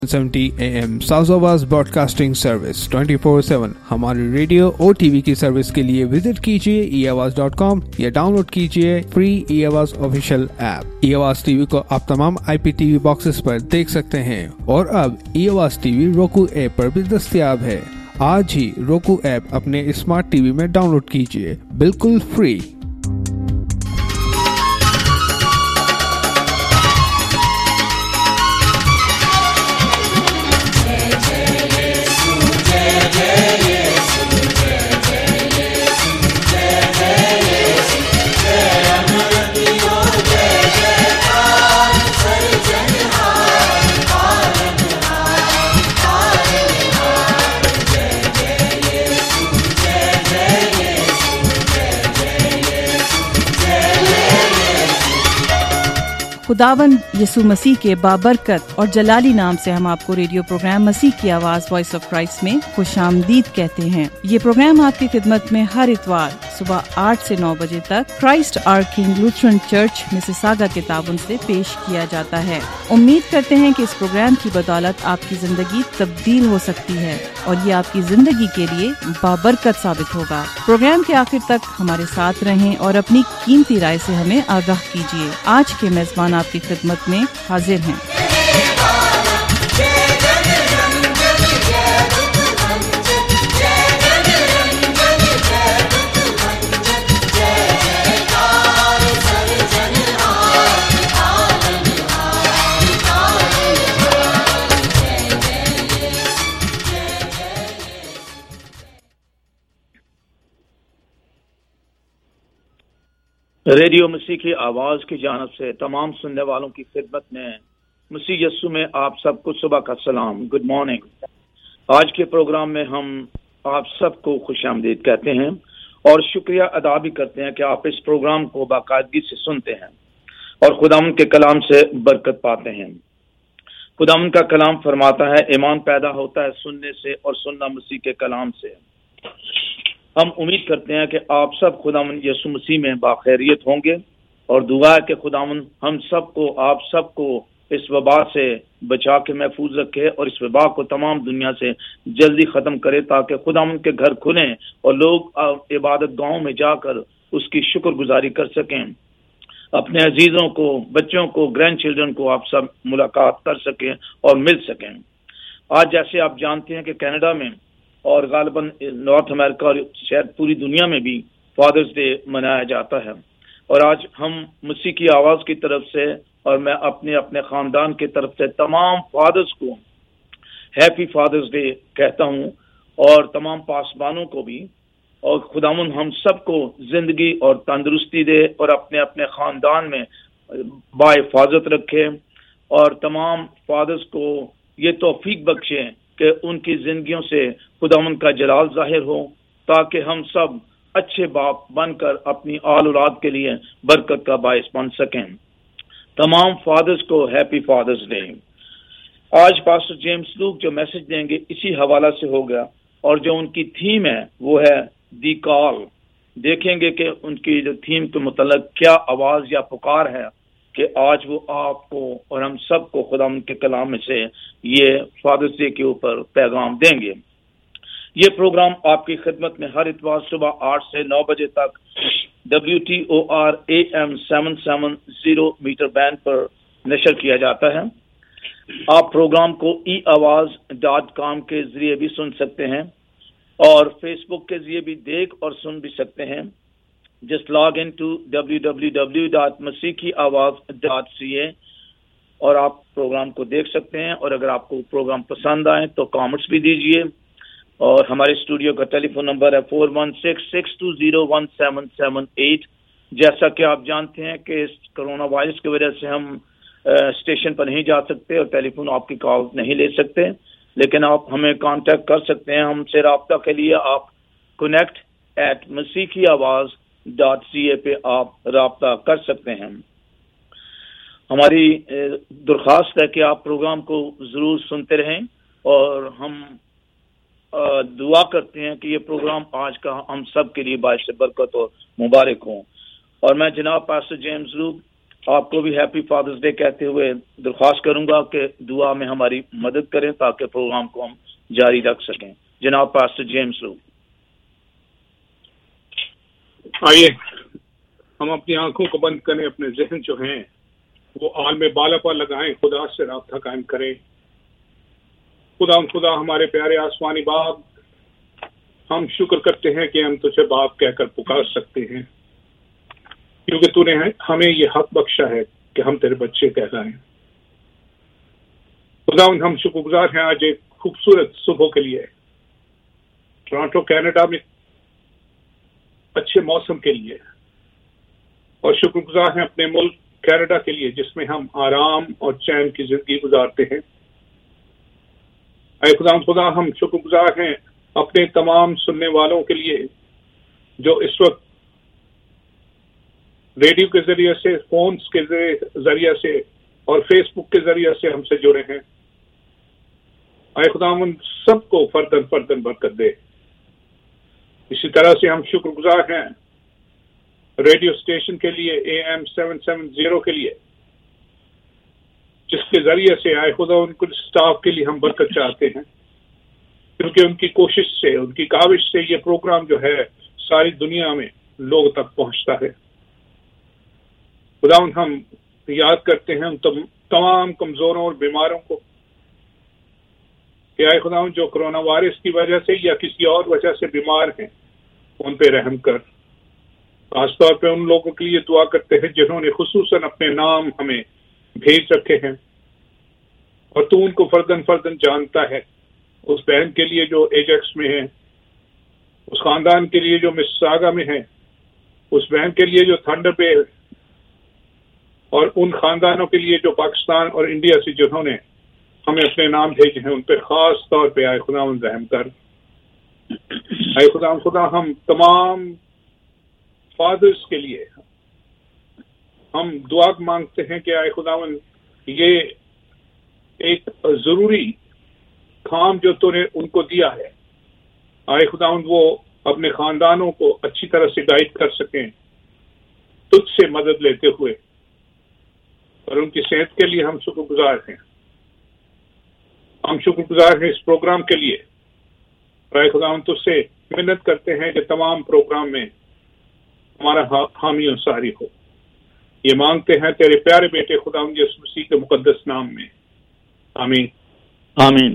70 AM south Awaz broadcasting service 24/7 हमारी radio और TV की सर्विस के लिए विजिट कीजिए eAwaz.com या डाउनलोड कीजिए free eAwaz official app. eAwaz TV को आप तमाम IPTV बॉक्सेस पर देख सकते हैं और अब eAwaz टीवी roku ऐप पर भी दस्तयाब है। आज ही roku ऐप अपने स्मार्ट टीवी में डाउनलोड कीजिए, बिल्कुल फ्री। खुदावंद यीशु मसीह के बाबरकत और जलाली नाम से हम आपको रेडियो प्रोग्राम मसीह की आवाज वॉइस ऑफ क्राइस्ट में खुशामदीद कहते हैं। ये प्रोग्राम आपकी खिदमत में हर इतवार सुबह 8 से 9 बजे तक Christ our King Lutheran church Mississauga के ताबन से पेश किया जाता है। उम्मीद करते हैं कि इस प्रोग्राम की बदौलत आपकी जिंदगी तब्दील हो सकती है और ये आपकी जिंदगी के लिए बाबरकत साबित होगा। प्रोग्राम के आखिर तक हमारे साथ रहें और अपनी कीमती राय से हमें आगाह कीजिए। आज के मेजबान आपकी खिदमत में हाजिर हैं। रेडियो मसीह की आवाज की जानब से तमाम सुनने वालों की खिदमत में मसीह यस्सु में आप सबको सुबह का सलाम, गुड मॉर्निंग। आज के प्रोग्राम में हम आप सबको खुशामदीद कहते हैं और शुक्रिया अदा भी करते हैं कि आप इस प्रोग्राम को बाकायदगी से सुनते हैं और खुदावंद के कलाम से बरकत पाते हैं। खुदावंद का कलाम फरमाता है, ईमान पैदा होता है सुनने से और सुनना मसीह के कलाम से। हम उम्मीद करते हैं कि आप सब खुदावंद यीशु मसीह में बाखैरियत होंगे और दुआ है कि खुदावंद हम सबको, आप सबको इस वबा से बचा के महफूज रखे और इस वबा को तमाम दुनिया से जल्दी ख़त्म करे ताकि खुदावंद के घर खुलें और लोग इबादत गाहों में जाकर उसकी शुक्रगुजारी कर सकें, अपने अजीज़ों को, बच्चों को, ग्रैंड चिल्ड्रन को आप सब मुलाकात कर सकें और मिल सकें। आज जैसे आप जानते हैं कि कनाडा में और गालिबन नॉर्थ अमेरिका और शायद पूरी दुनिया में भी फादर्स डे मनाया जाता है और आज हम मसीह की आवाज़ की तरफ से और मैं अपने ख़ानदान की तरफ से तमाम फादर्स को हैप्पी फादर्स डे कहता हूँ और तमाम पासबानों को भी, और खुदावंद हम सबको ज़िंदगी और तंदुरुस्ती दे और अपने अपने ख़ानदान में बाहिफाजत रखे और तमाम फादर्स को ये तौफीक बख्शे कि उनकी जिंदगियों से खुदावंद का जलाल जाहिर हो ताकि हम सब अच्छे बाप बनकर अपनी आल औलाद के लिए बरकत का बायस बन सकें। तमाम फादर्स को हैप्पी फादर्स डे। आज पास्टर जेम्स लूक जो मैसेज देंगे इसी हवाला से होगा और जो उनकी थीम है वो है दी कॉल। देखेंगे कि उनकी जो थीम के मुतल्लिक क्या आवाज़ या पुकार है कि आज वो आपको और हम सबको खुदा के कलाम में से ये फादर्स डे के ऊपर पैगाम देंगे। ये प्रोग्राम आपकी खिदमत में हर इतवार सुबह 8 से 9 बजे तक WTOR AM 770 मीटर बैंड पर नशर किया जाता है। आप प्रोग्राम को eAwaz.com के जरिए भी सुन सकते हैं और फेसबुक के जरिए भी देख और सुन भी सकते हैं। Just log into www.masihkiawaz.ca और आप प्रोग्राम को देख सकते हैं और अगर आपको प्रोग्राम पसंद आए तो कमेंट्स भी दीजिए। और हमारे स्टूडियो का टेलीफोन नंबर है 4166201778। जैसा कि आप जानते हैं कि इस कोरोना वायरस की वजह से हम स्टेशन पर नहीं जा सकते और टेलीफोन आपकी कॉल नहीं ले सकते, लेकिन आप हमें कांटेक्ट कर सकते हैं। हमसे रब्ता के लिए आप connect@masihkiawaz.ca पे आप रब्ता कर सकते हैं। हमारी दरख्वास्त है कि आप प्रोग्राम को ज़रूर सुनते रहें और हम दुआ करते हैं कि ये प्रोग्राम आज का हम सब के लिए बाइस बरकत और मुबारक हो। और मैं जनाब पास्टर जेम्स लूक آپ کو بھی ہیپی فادرز ڈے کہتے ہوئے درخواست کروں گا کہ دعا میں ہماری مدد کریں تاکہ پروگرام کو ہم جاری رکھ سکیں. جناب پاسٹر جیمز لو. آئیے ہم اپنی آنکھوں کو بند کریں، اپنے ذہن جو ہیں وہ عالم بالا پر لگائیں، خدا سے رابطہ قائم کریں. خدا ہمارے پیارے آسمانی باپ، ہم شکر کرتے ہیں کہ ہم تجھے باپ کہہ کر پکار سکتے ہیں، کیونکہ تو نے ہمیں یہ حق بخشا ہے کہ ہم تیرے بچے کہلائیں. خدا ہم شکر گزار ہیں آج ایک خوبصورت صبح کے لیے، ٹورانٹو کینیڈا میں اچھے موسم کے لیے، اور شکر گزار ہیں اپنے ملک کینیڈا کے لیے جس میں ہم آرام اور چین کی زندگی گزارتے ہیں. اے خدا ہم شکر گزار ہیں اپنے تمام سننے والوں کے لیے جو اس وقت ریڈیو کے ذریعے سے، فونز کے ذریعے سے اور فیس بک کے ذریعے سے ہم سے جڑے ہیں. اے خدا ان سب کو فردن برکت دے. اسی طرح سے ہم شکر گزار ہیں ریڈیو اسٹیشن کے لیے AM 770 کے لیے جس کے ذریعے سے آئے خدا ان کو اسٹاف کے لیے ہم برکت چاہتے ہیں، کیونکہ ان کی کوشش سے، ان کی کاوش سے یہ پروگرام جو ہے ساری دنیا میں لوگ تک پہنچتا ہے. خدا ہم یاد کرتے ہیں ان تمام کمزوروں اور بیماروں کو کہ آئے خدا جو کرونا وائرس کی وجہ سے یا کسی اور وجہ سے بیمار ہیں ان پہ رحم کر. خاص طور پہ ان لوگوں کے لیے دعا کرتے ہیں جنہوں نے خصوصاً اپنے نام ہمیں بھیج رکھے ہیں اور تو ان کو فردن جانتا ہے. اس بہن کے لیے جو ایجیکس میں ہے، اس خاندان کے لیے جو مساگا میں ہے، اس بہن کے لیے جو تھنڈر بے، اور ان خاندانوں کے لیے جو پاکستان اور انڈیا سے جنہوں نے ہمیں اپنے نام بھیجے ہیں ان پہ خاص طور پہ آئے خدا رحم کر. اے خدا ہم تمام فادرز کے لیے ہم دعا مانگتے ہیں کہ اے خداوند یہ ایک ضروری کام جو تو نے ان کو دیا ہے، اے خداوند وہ اپنے خاندانوں کو اچھی طرح سے گائیڈ کر سکیں تجھ سے مدد لیتے ہوئے، اور ان کی صحت کے لیے ہم شکر گزار ہیں. ہم شکر گزار ہیں اس پروگرام کے لیے. اے خداوند تجھ سے منت کرتے ہیں کہ تمام پروگرام میں ہمارا حامی و ساری ہو. یہ مانگتے ہیں تیرے پیارے بیٹے خداوند یسوع مسیح کے مقدس نام میں، آمین آمین.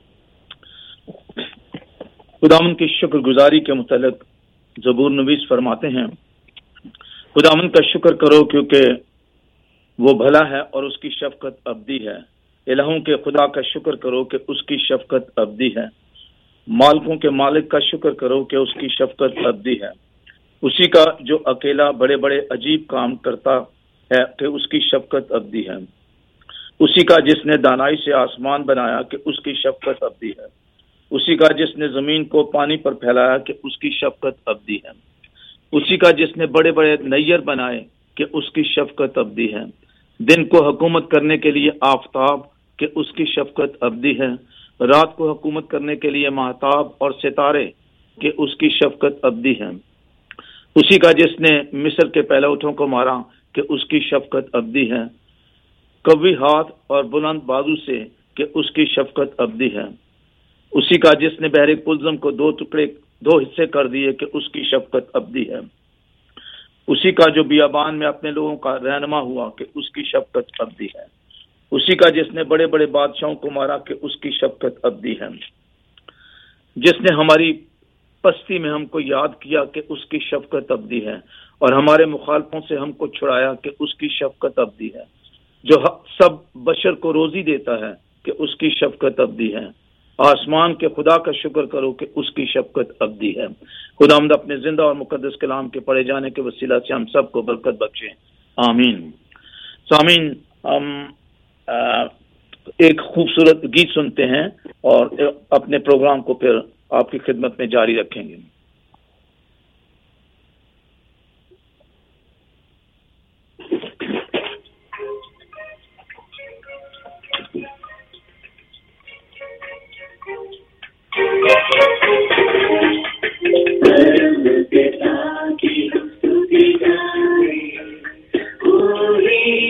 خداوند کی شکر گزاری کے متعلق زبور نویس فرماتے ہیں، خداوند کا شکر کرو کیونکہ وہ بھلا ہے اور اس کی شفقت ابدی ہے. الہوں کے خدا کا شکر کرو کہ اس کی شفقت ابدی ہے. مالکوں کے مالک کا شکر کرو کہ اس کی شفقت ابدی ہے. اسی کا جو اکیلا بڑے بڑے عجیب کام کرتا ہے کہ اس کی شفقت ابدی ہے. اسی کا جس نے دانائی سے آسمان بنایا کہ اس کی شفقت ابدی ہے. اسی کا جس نے زمین کو پانی پر پھیلایا کہ اس کی شفقت ابدی ہے. اسی کا جس نے بڑے بڑے نیر بنائے کہ اس کی شفقت ابدی ہے. دن کو حکومت کرنے کے لیے آفتاب کہ اس کی شفقت ابدی ہے. رات کو حکومت کرنے کے لیے مہتاب اور ستارے کہ اس کی شفقت ابدی ہے. اسی کا جس نے مصر کے پہلوٹوں کو مارا کہ اس کی شفقت ابدی ہے. قوی ہاتھ اور بلند بازو سے کہ اس کی شفقت ابدی ہے. اسی کا جس نے بحر کلزم کو دو حصے کر دیے کہ اس کی شفقت ابدی ہے. اسی کا جو بیابان میں اپنے لوگوں کا رہنما ہوا کہ اس کی شفقت ابدی ہے. اسی کا جس نے بڑے بڑے بادشاہوں کو مارا کہ اس کی شفقت ابدی ہے. جس نے ہماری پستی میں ہم کو یاد کیا کہ اس کی شفقت ابدی ہے، اور ہمارے مخالفوں سے ہم کو چھڑایا کہ اس کی شفقت ابدی ہے. جو سب بشر کو روزی دیتا ہے کہ اس کی شفقت ابدی ہے. آسمان کے خدا کا شکر کرو کہ اس کی شفقت ابدی ہے. خداوند اپنے زندہ اور مقدس کلام کے پڑھے جانے کے وسیلہ سے ہم سب کو برکت بخشے، آمین. سامعین، ہم ایک خوبصورت گیت سنتے ہیں اور اپنے پروگرام کو پھر آپ کی خدمت میں جاری رکھیں گے. کی स्तुति गाए, पूरी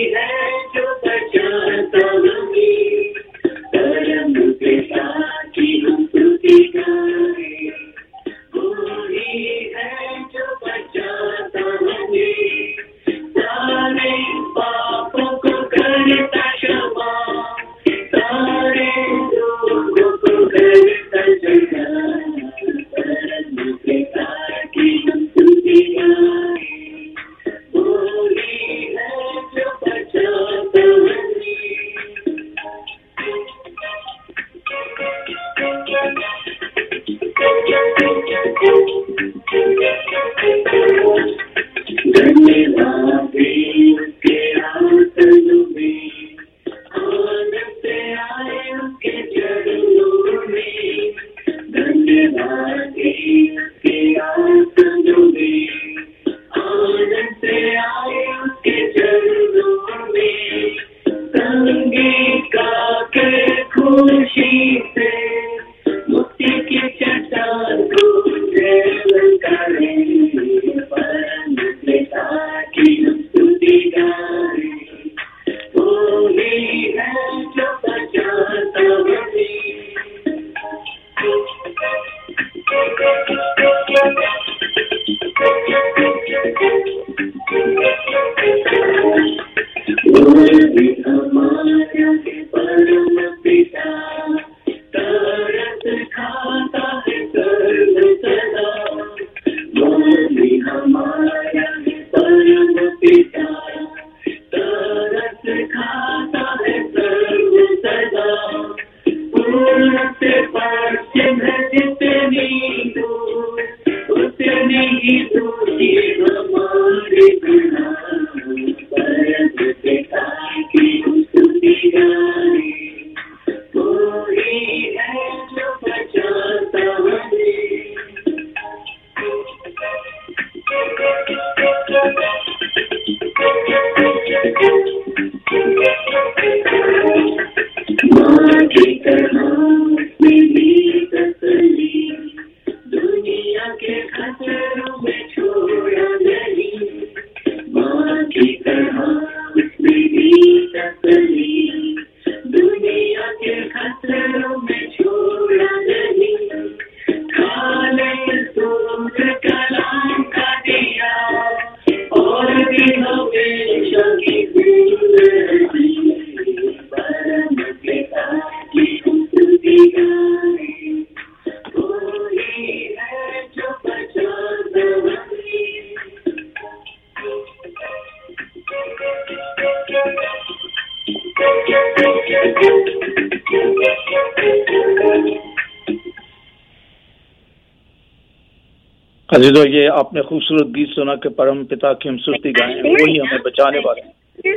عزیزو، یہ آپ نے خوبصورت گیت سنا کہ پرم پتا کی ہم سستی گائیں، وہی ہمیں بچانے والے ہیں،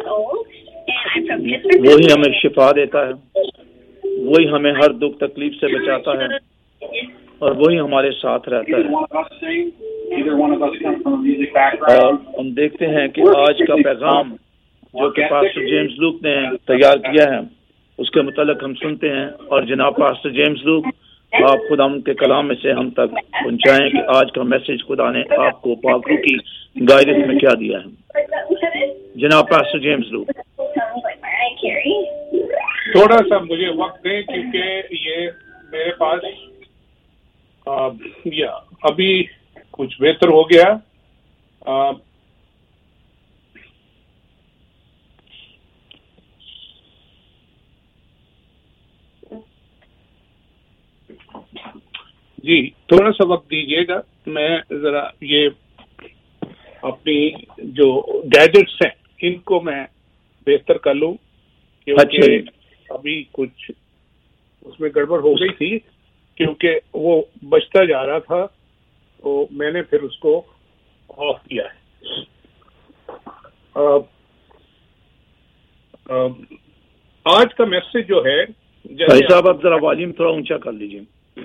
وہی ہمیں شفا دیتا ہے، وہی ہمیں ہر دکھ تکلیف سے بچاتا ہے، اور وہی ہمارے ساتھ رہتا ہے۔ اور ہم دیکھتے ہیں کہ آج کا پیغام جو کہ پاسٹر جیمز لوک نے تیار کیا ہے اس کے متعلق ہم سنتے ہیں، اور جناب پاسٹر جیمز لوک آپ خدا کے کلام میں سے ہم تک پہنچائیں کہ آج کا میسج خدا نے آپ کو پاک روح کی گائیڈنس میں کیا دیا ہے۔ جناب پاسٹر جیمز لوک، تھوڑا سا مجھے وقت دیں کیونکہ یہ میرے پاس ابھی کچھ بہتر ہو گیا۔ جی تھوڑا سا وقت دیجیے گا، میں ذرا یہ اپنی جو گیجٹس ہیں ان کو میں بہتر کر لوں، کیونکہ ابھی کچھ اس میں گڑبڑ ہو گئی تھی کیونکہ وہ بچتا جا رہا تھا تو میں نے پھر اس کو آف کیا ہے۔ آج کا میسج جو ہے، بھائی صاحب آپ ذرا والیوم تھوڑا اونچا کر لیجیے۔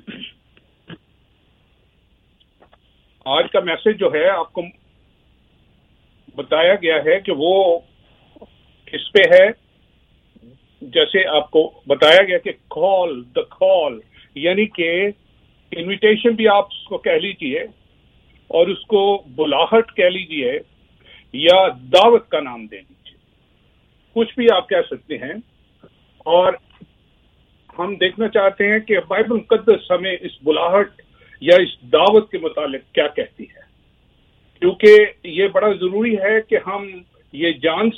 آج کا میسج جو ہے آپ کو بتایا گیا ہے کہ وہ کس پہ ہے، جیسے آپ کو بتایا گیا کہ دا کال، یعنی کہ انویٹیشن بھی آپ اس کو کہہ لیجیے اور اس کو بلاہٹ کہہ لیجیے یا دعوت کا نام دے لیجیے، کچھ بھی آپ کہہ سکتے ہیں۔ اور ہم دیکھنا چاہتے ہیں کہ بائبل مقدس ہمیں اس بلاہٹ یا اس دعوت کے متعلق کیا کہتی ہے، کیونکہ یہ بڑا ضروری ہے کہ ہم یہ جان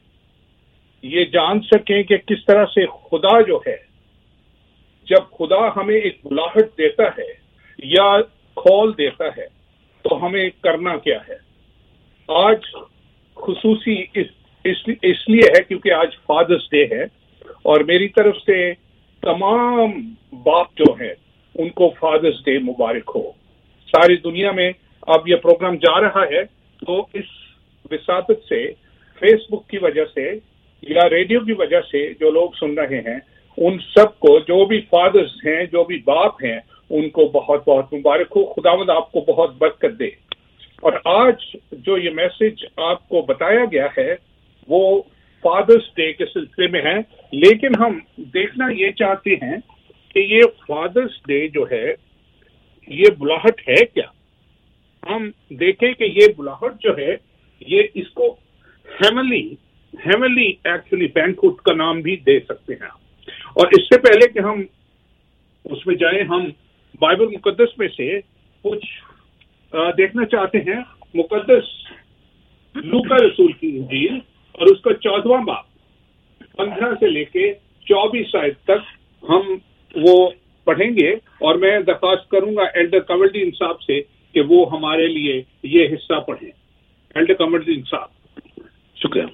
سکیں کہ کس طرح سے خدا جو ہے، جب خدا ہمیں ایک بلاہٹ دیتا ہے یا کال دیتا ہے تو ہمیں کرنا کیا ہے۔ آج خصوصی اس لیے ہے کیونکہ آج فادرس ڈے ہے، اور میری طرف سے تمام باپ جو ہے ان کو فادرز ڈے مبارک ہو. ساری دنیا میں اب یہ پروگرام جا رہا ہے، تو اس وساطت سے، فیس بک کی وجہ سے یا ریڈیو کی وجہ سے جو لوگ سن رہے ہیں، ان سب کو، جو بھی فادرز ہیں، جو بھی باپ ہیں، ان کو بہت بہت مبارک ہو. خداوند آپ کو بہت برکت دے. اور آج جو یہ میسج آپ کو بتایا گیا ہے وہ فادرز ڈے کے سلسلے میں ہے، لیکن ہم دیکھنا یہ چاہتے ہیں کہ یہ فادرز ڈے جو ہے یہ بلاہٹ ہے کیا. ہم دیکھیں کہ یہ بلاہٹ جو ہے یہ اس کو ہیونلی ایکچولی بینکوٹ کا نام بھی دے سکتے ہیں. اور اس سے پہلے کہ ہم اس میں جائیں، ہم بائبل مقدس میں سے کچھ دیکھنا چاہتے ہیں. مقدس لوکا رسول کی انجیل اور اس کا 14واں باب 15 سے لے کے 24 آیت تک ہم وہ پڑھیں گے، اور میں درخواست کروں گا ایلڈر قمردین صاحب سے کہ وہ ہمارے لیے یہ حصہ پڑھیں. ایلڈر قمردین صاحب. شکریہ.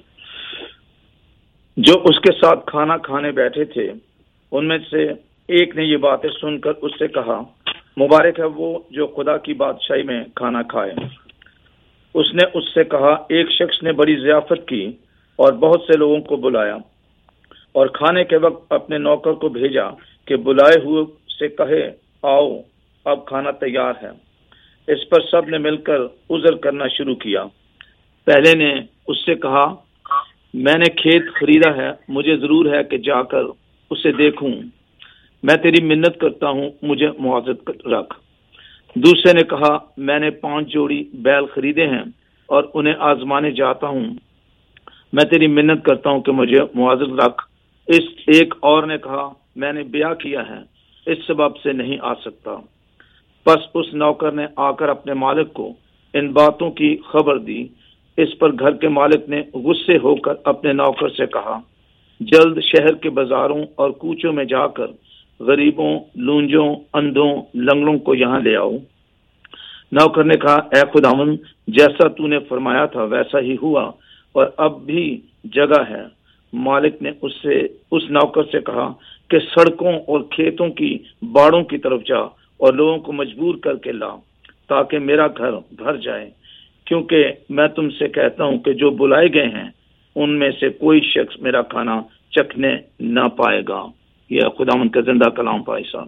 جو اس کے ساتھ کھانا کھانے بیٹھے تھے ان میں سے ایک نے یہ باتیں سن کر اس سے کہا، مبارک ہے وہ جو خدا کی بادشاہی میں کھانا کھائے. اس نے اس سے کہا، ایک شخص نے بڑی ضیافت کی اور بہت سے لوگوں کو بلایا، اور کھانے کے وقت اپنے نوکر کو بھیجا کہ بلائے ہوئے سے کہے، آؤ اب کھانا تیار ہے. اس پر سب نے مل کر عذر کرنا شروع کیا. پہلے نے اس سے کہا، میں نے کھیت خریدا ہے، مجھے ضرور ہے کہ جا کر اسے دیکھوں. میں تیری منت کرتا ہوں، مجھے معاوضت رکھ. دوسرے نے کہا، میں نے 5 جوڑی بیل خریدے ہیں اور انہیں آزمانے جاتا ہوں. میں تیری منت کرتا ہوں کہ مجھے معاوضت رکھ. اس ایک اور نے کہا، میں نے بیاہ کیا ہے، اس سبب سے نہیں آ سکتا. بس اس نوکر نے آ کر اپنے مالک کو ان باتوں کی خبر دی. اس پر گھر کے مالک نے غصے ہو کر اپنے نوکر سے کہا، جلد شہر کے بازاروں اور کوچوں میں جا کر غریبوں، لونجوں، اندھوں، لنگڑوں کو یہاں لے آؤ. نوکر نے کہا، اے خداوند، جیسا تو نے فرمایا تھا ویسا ہی ہوا، اور اب بھی جگہ ہے. مالک نے اس نوکر سے کہا کہ سڑکوں اور کھیتوں کی باڑوں کی طرف جا اور لوگوں کو مجبور کر کے لا، تاکہ میرا گھر بھر جائے. کیونکہ میں تم سے کہتا ہوں کہ جو بلائے گئے ہیں ان میں سے کوئی شخص میرا کھانا چکھنے نہ پائے گا. یہ خداوند کا زندہ کلام پائی صاحب.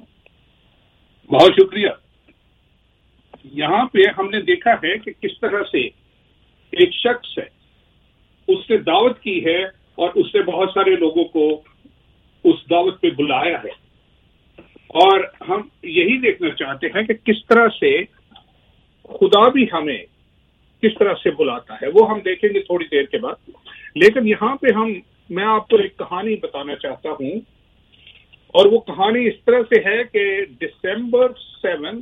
بہت شکریہ. یہاں پہ ہم نے دیکھا ہے کہ کس طرح سے ایک شخص ہے، اس نے دعوت کی ہے اور اس نے بہت سارے لوگوں کو اس دعوت پہ بلایا ہے. اور ہم یہی دیکھنا چاہتے ہیں کہ کس طرح سے خدا بھی ہمیں کس طرح سے بلاتا ہے، وہ ہم دیکھیں گے تھوڑی دیر کے بعد. لیکن یہاں پہ میں آپ کو ایک کہانی بتانا چاہتا ہوں، اور وہ کہانی اس طرح سے ہے کہ دسمبر 7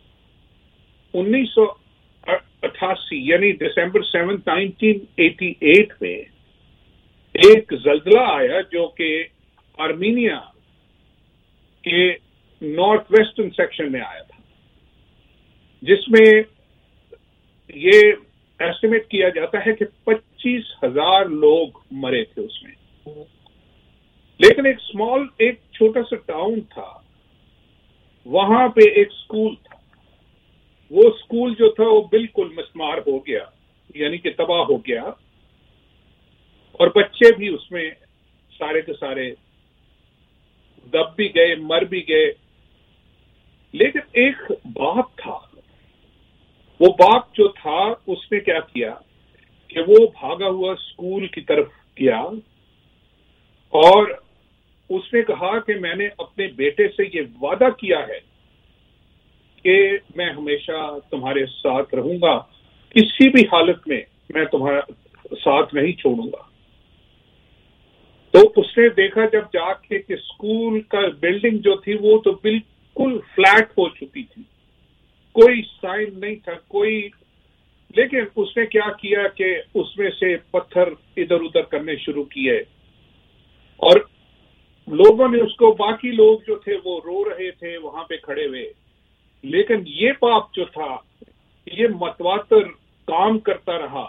1988 یعنی دسمبر 7 1988 میں ایک زلزلہ آیا جو کہ آرمینیا کے نارتھ ویسٹرن سیکشن میں آیا تھا، جس میں یہ ایسٹیمیٹ کیا جاتا ہے کہ 25,000 لوگ مرے تھے اس میں. لیکن ایک چھوٹا سا ٹاؤن تھا، وہاں پہ ایک اسکول تھا. وہ اسکول جو تھا وہ بالکل مسمار ہو گیا، یعنی کہ تباہ ہو گیا، اور بچے بھی اس میں سارے کے سارے دب بھی گئے، مر بھی گئے. لیکن ایک باپ تھا، وہ باپ جو تھا اس نے کیا کیا کہ وہ بھاگا ہوا اسکول کی طرف گیا اور اس نے کہا کہ میں نے اپنے بیٹے سے یہ وعدہ کیا ہے کہ میں ہمیشہ تمہارے ساتھ رہوں گا، کسی بھی حالت میں میں تمہارا ساتھ نہیں چھوڑوں گا. تو اس نے دیکھا جب جا کے کہ اسکول کا بلڈنگ جو تھی وہ تو بالکل فلیٹ ہو چکی تھی، کوئی سائن نہیں تھا لیکن اس نے کیا کیا کہ اس میں سے پتھر ادھر ادھر کرنے شروع کیے، اور لوگوں نے اس کو، باقی لوگ جو تھے وہ رو رہے تھے وہاں پہ کھڑے ہوئے. لیکن یہ باپ جو تھا یہ متواتر کام کرتا رہا،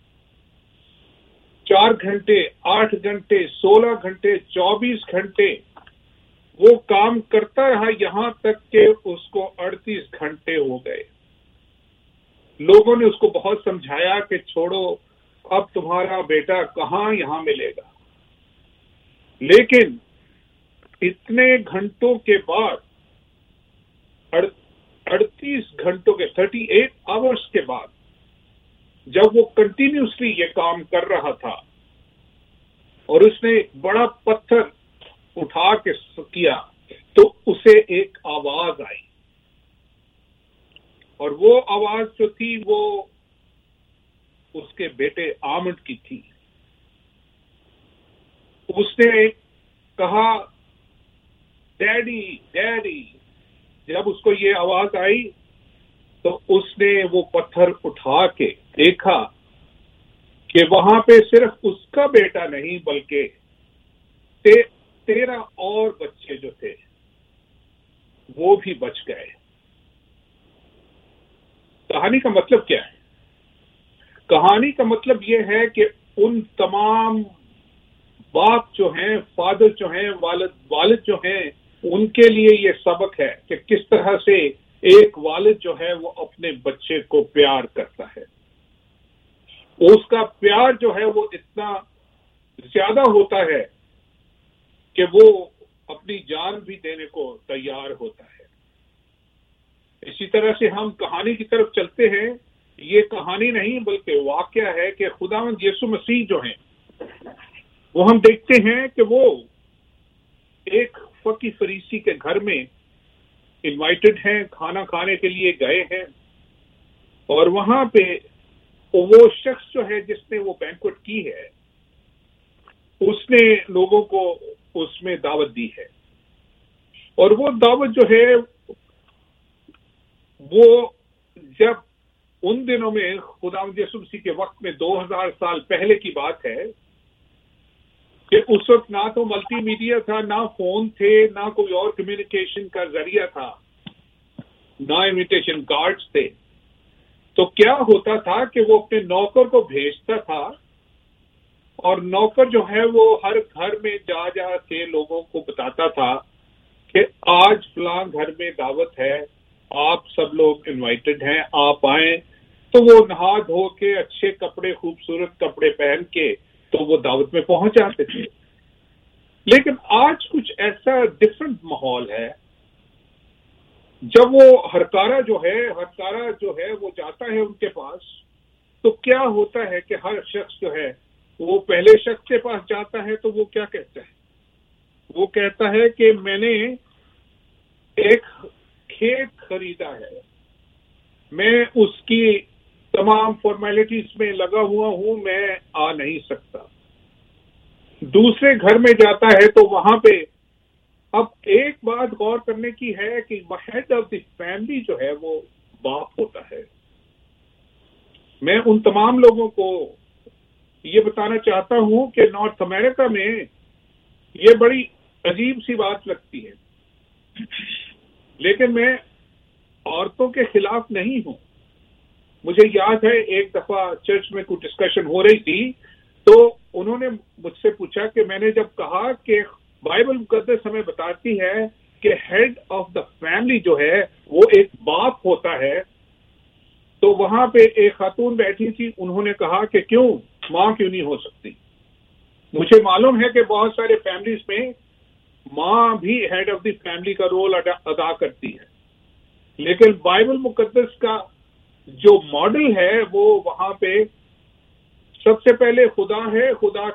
4 گھنٹے، 8 گھنٹے، 16 گھنٹے، 24 گھنٹے وہ کام کرتا رہا، یہاں تک کہ اس لوگوں نے اس کو بہت سمجھایا کہ چھوڑو، اب تمہارا بیٹا کہاں یہاں ملے گا، لیکن اتنے گھنٹوں کے بعد 38 گھنٹوں کے 38 آورس کے بعد جب وہ کنٹینیوسلی یہ کام کر رہا تھا اور اس نے بڑا پتھر اٹھا کے کیا تو اسے ایک آواز آئی، اور وہ آواز جو تھی وہ اس کے بیٹے آمد کی تھی۔ اس نے کہا ڈیڈی ڈیڈی۔ جب اس کو یہ آواز آئی تو اس نے وہ پتھر اٹھا کے دیکھا کہ وہاں پہ صرف اس کا بیٹا نہیں بلکہ 13 اور بچے جو تھے وہ بھی بچ گئے۔ کہانی کا مطلب کیا ہے؟ کہانی کا مطلب یہ ہے کہ ان تمام باپ جو ہیں، فادر جو ہیں، والد جو ہیں، ان کے لیے یہ سبق ہے کہ کس طرح سے ایک والد جو ہے وہ اپنے بچے کو پیار کرتا ہے۔ اس کا پیار جو ہے وہ اتنا زیادہ ہوتا ہے کہ وہ اپنی جان بھی دینے کو تیار ہوتا ہے۔ اسی طرح سے ہم کہانی کی طرف چلتے ہیں۔ یہ کہانی نہیں بلکہ واقعہ ہے کہ خداوند یسوع مسیح جو ہیں وہ ہم دیکھتے ہیں کہ وہ ایک فقی فریسی کے گھر میں انوائٹڈ ہیں، کھانا کھانے کے لیے گئے ہیں، اور وہاں پہ وہ شخص جو ہے جس نے وہ بینکوٹ کی ہے اس نے لوگوں کو اس میں دعوت دی ہے، اور وہ دعوت جو ہے وہ جب ان دنوں میں خداوند یسوع مسیح کے وقت میں 2000 سال پہلے کی بات ہے کہ اس وقت نہ تو ملٹی میڈیا تھا، نہ فون تھے، نہ کوئی اور کمیونیکیشن کا ذریعہ تھا، نہ انویٹیشن کارڈز تھے۔ تو کیا ہوتا تھا کہ وہ اپنے نوکر کو بھیجتا تھا، اور نوکر جو ہے وہ ہر گھر میں جا جا کے لوگوں کو بتاتا تھا کہ آج فلاں گھر میں دعوت ہے، آپ سب لوگ انوائٹڈ ہیں، آپ آئیں۔ تو وہ نہا دھو کے اچھے کپڑے، خوبصورت کپڑے پہن کے تو وہ دعوت میں پہنچ جاتے تھے۔ لیکن آج کچھ ایسا ڈفرنٹ ماحول ہے۔ جب وہ ہرکارا جو ہے وہ جاتا ہے ان کے پاس، تو کیا ہوتا ہے کہ ہر شخص جو ہے وہ پہلے شخص کے پاس جاتا ہے تو وہ کیا کہتا ہے؟ وہ کہتا ہے کہ میں نے ایک کھیت خریدا ہے، میں اس کی تمام فارمیلٹیز میں لگا ہوا ہوں، میں آ نہیں سکتا۔ دوسرے گھر میں جاتا ہے تو وہاں پہ اب ایک بات غور کرنے کی ہے کہ ہیڈ آف دی فیملی جو ہے وہ باپ ہوتا ہے۔ میں ان تمام لوگوں کو یہ بتانا چاہتا ہوں کہ نارتھ امریکہ میں یہ بڑی عجیب سی بات لگتی ہے، لیکن میں عورتوں کے خلاف نہیں ہوں۔ مجھے یاد ہے ایک دفعہ چرچ میں کوئی ڈسکشن ہو رہی تھی تو انہوں نے مجھ سے پوچھا کہ میں نے جب کہا کہ بائبل مقدس ہمیں بتاتی ہے کہ ہیڈ آف دا فیملی جو ہے وہ ایک باپ ہوتا ہے، تو وہاں پہ ایک خاتون بیٹھی تھی، انہوں نے کہا کہ کیوں ماں کیوں نہیں ہو سکتی؟ مجھے معلوم ہے کہ بہت سارے فیملیز میں ماں بھی head of the family role رول ادا کرتی ہے، لیکن بائبل مقدس کا جو ماڈل ہے وہ وہاں پہ سب سے پہلے خدا ہے، خدا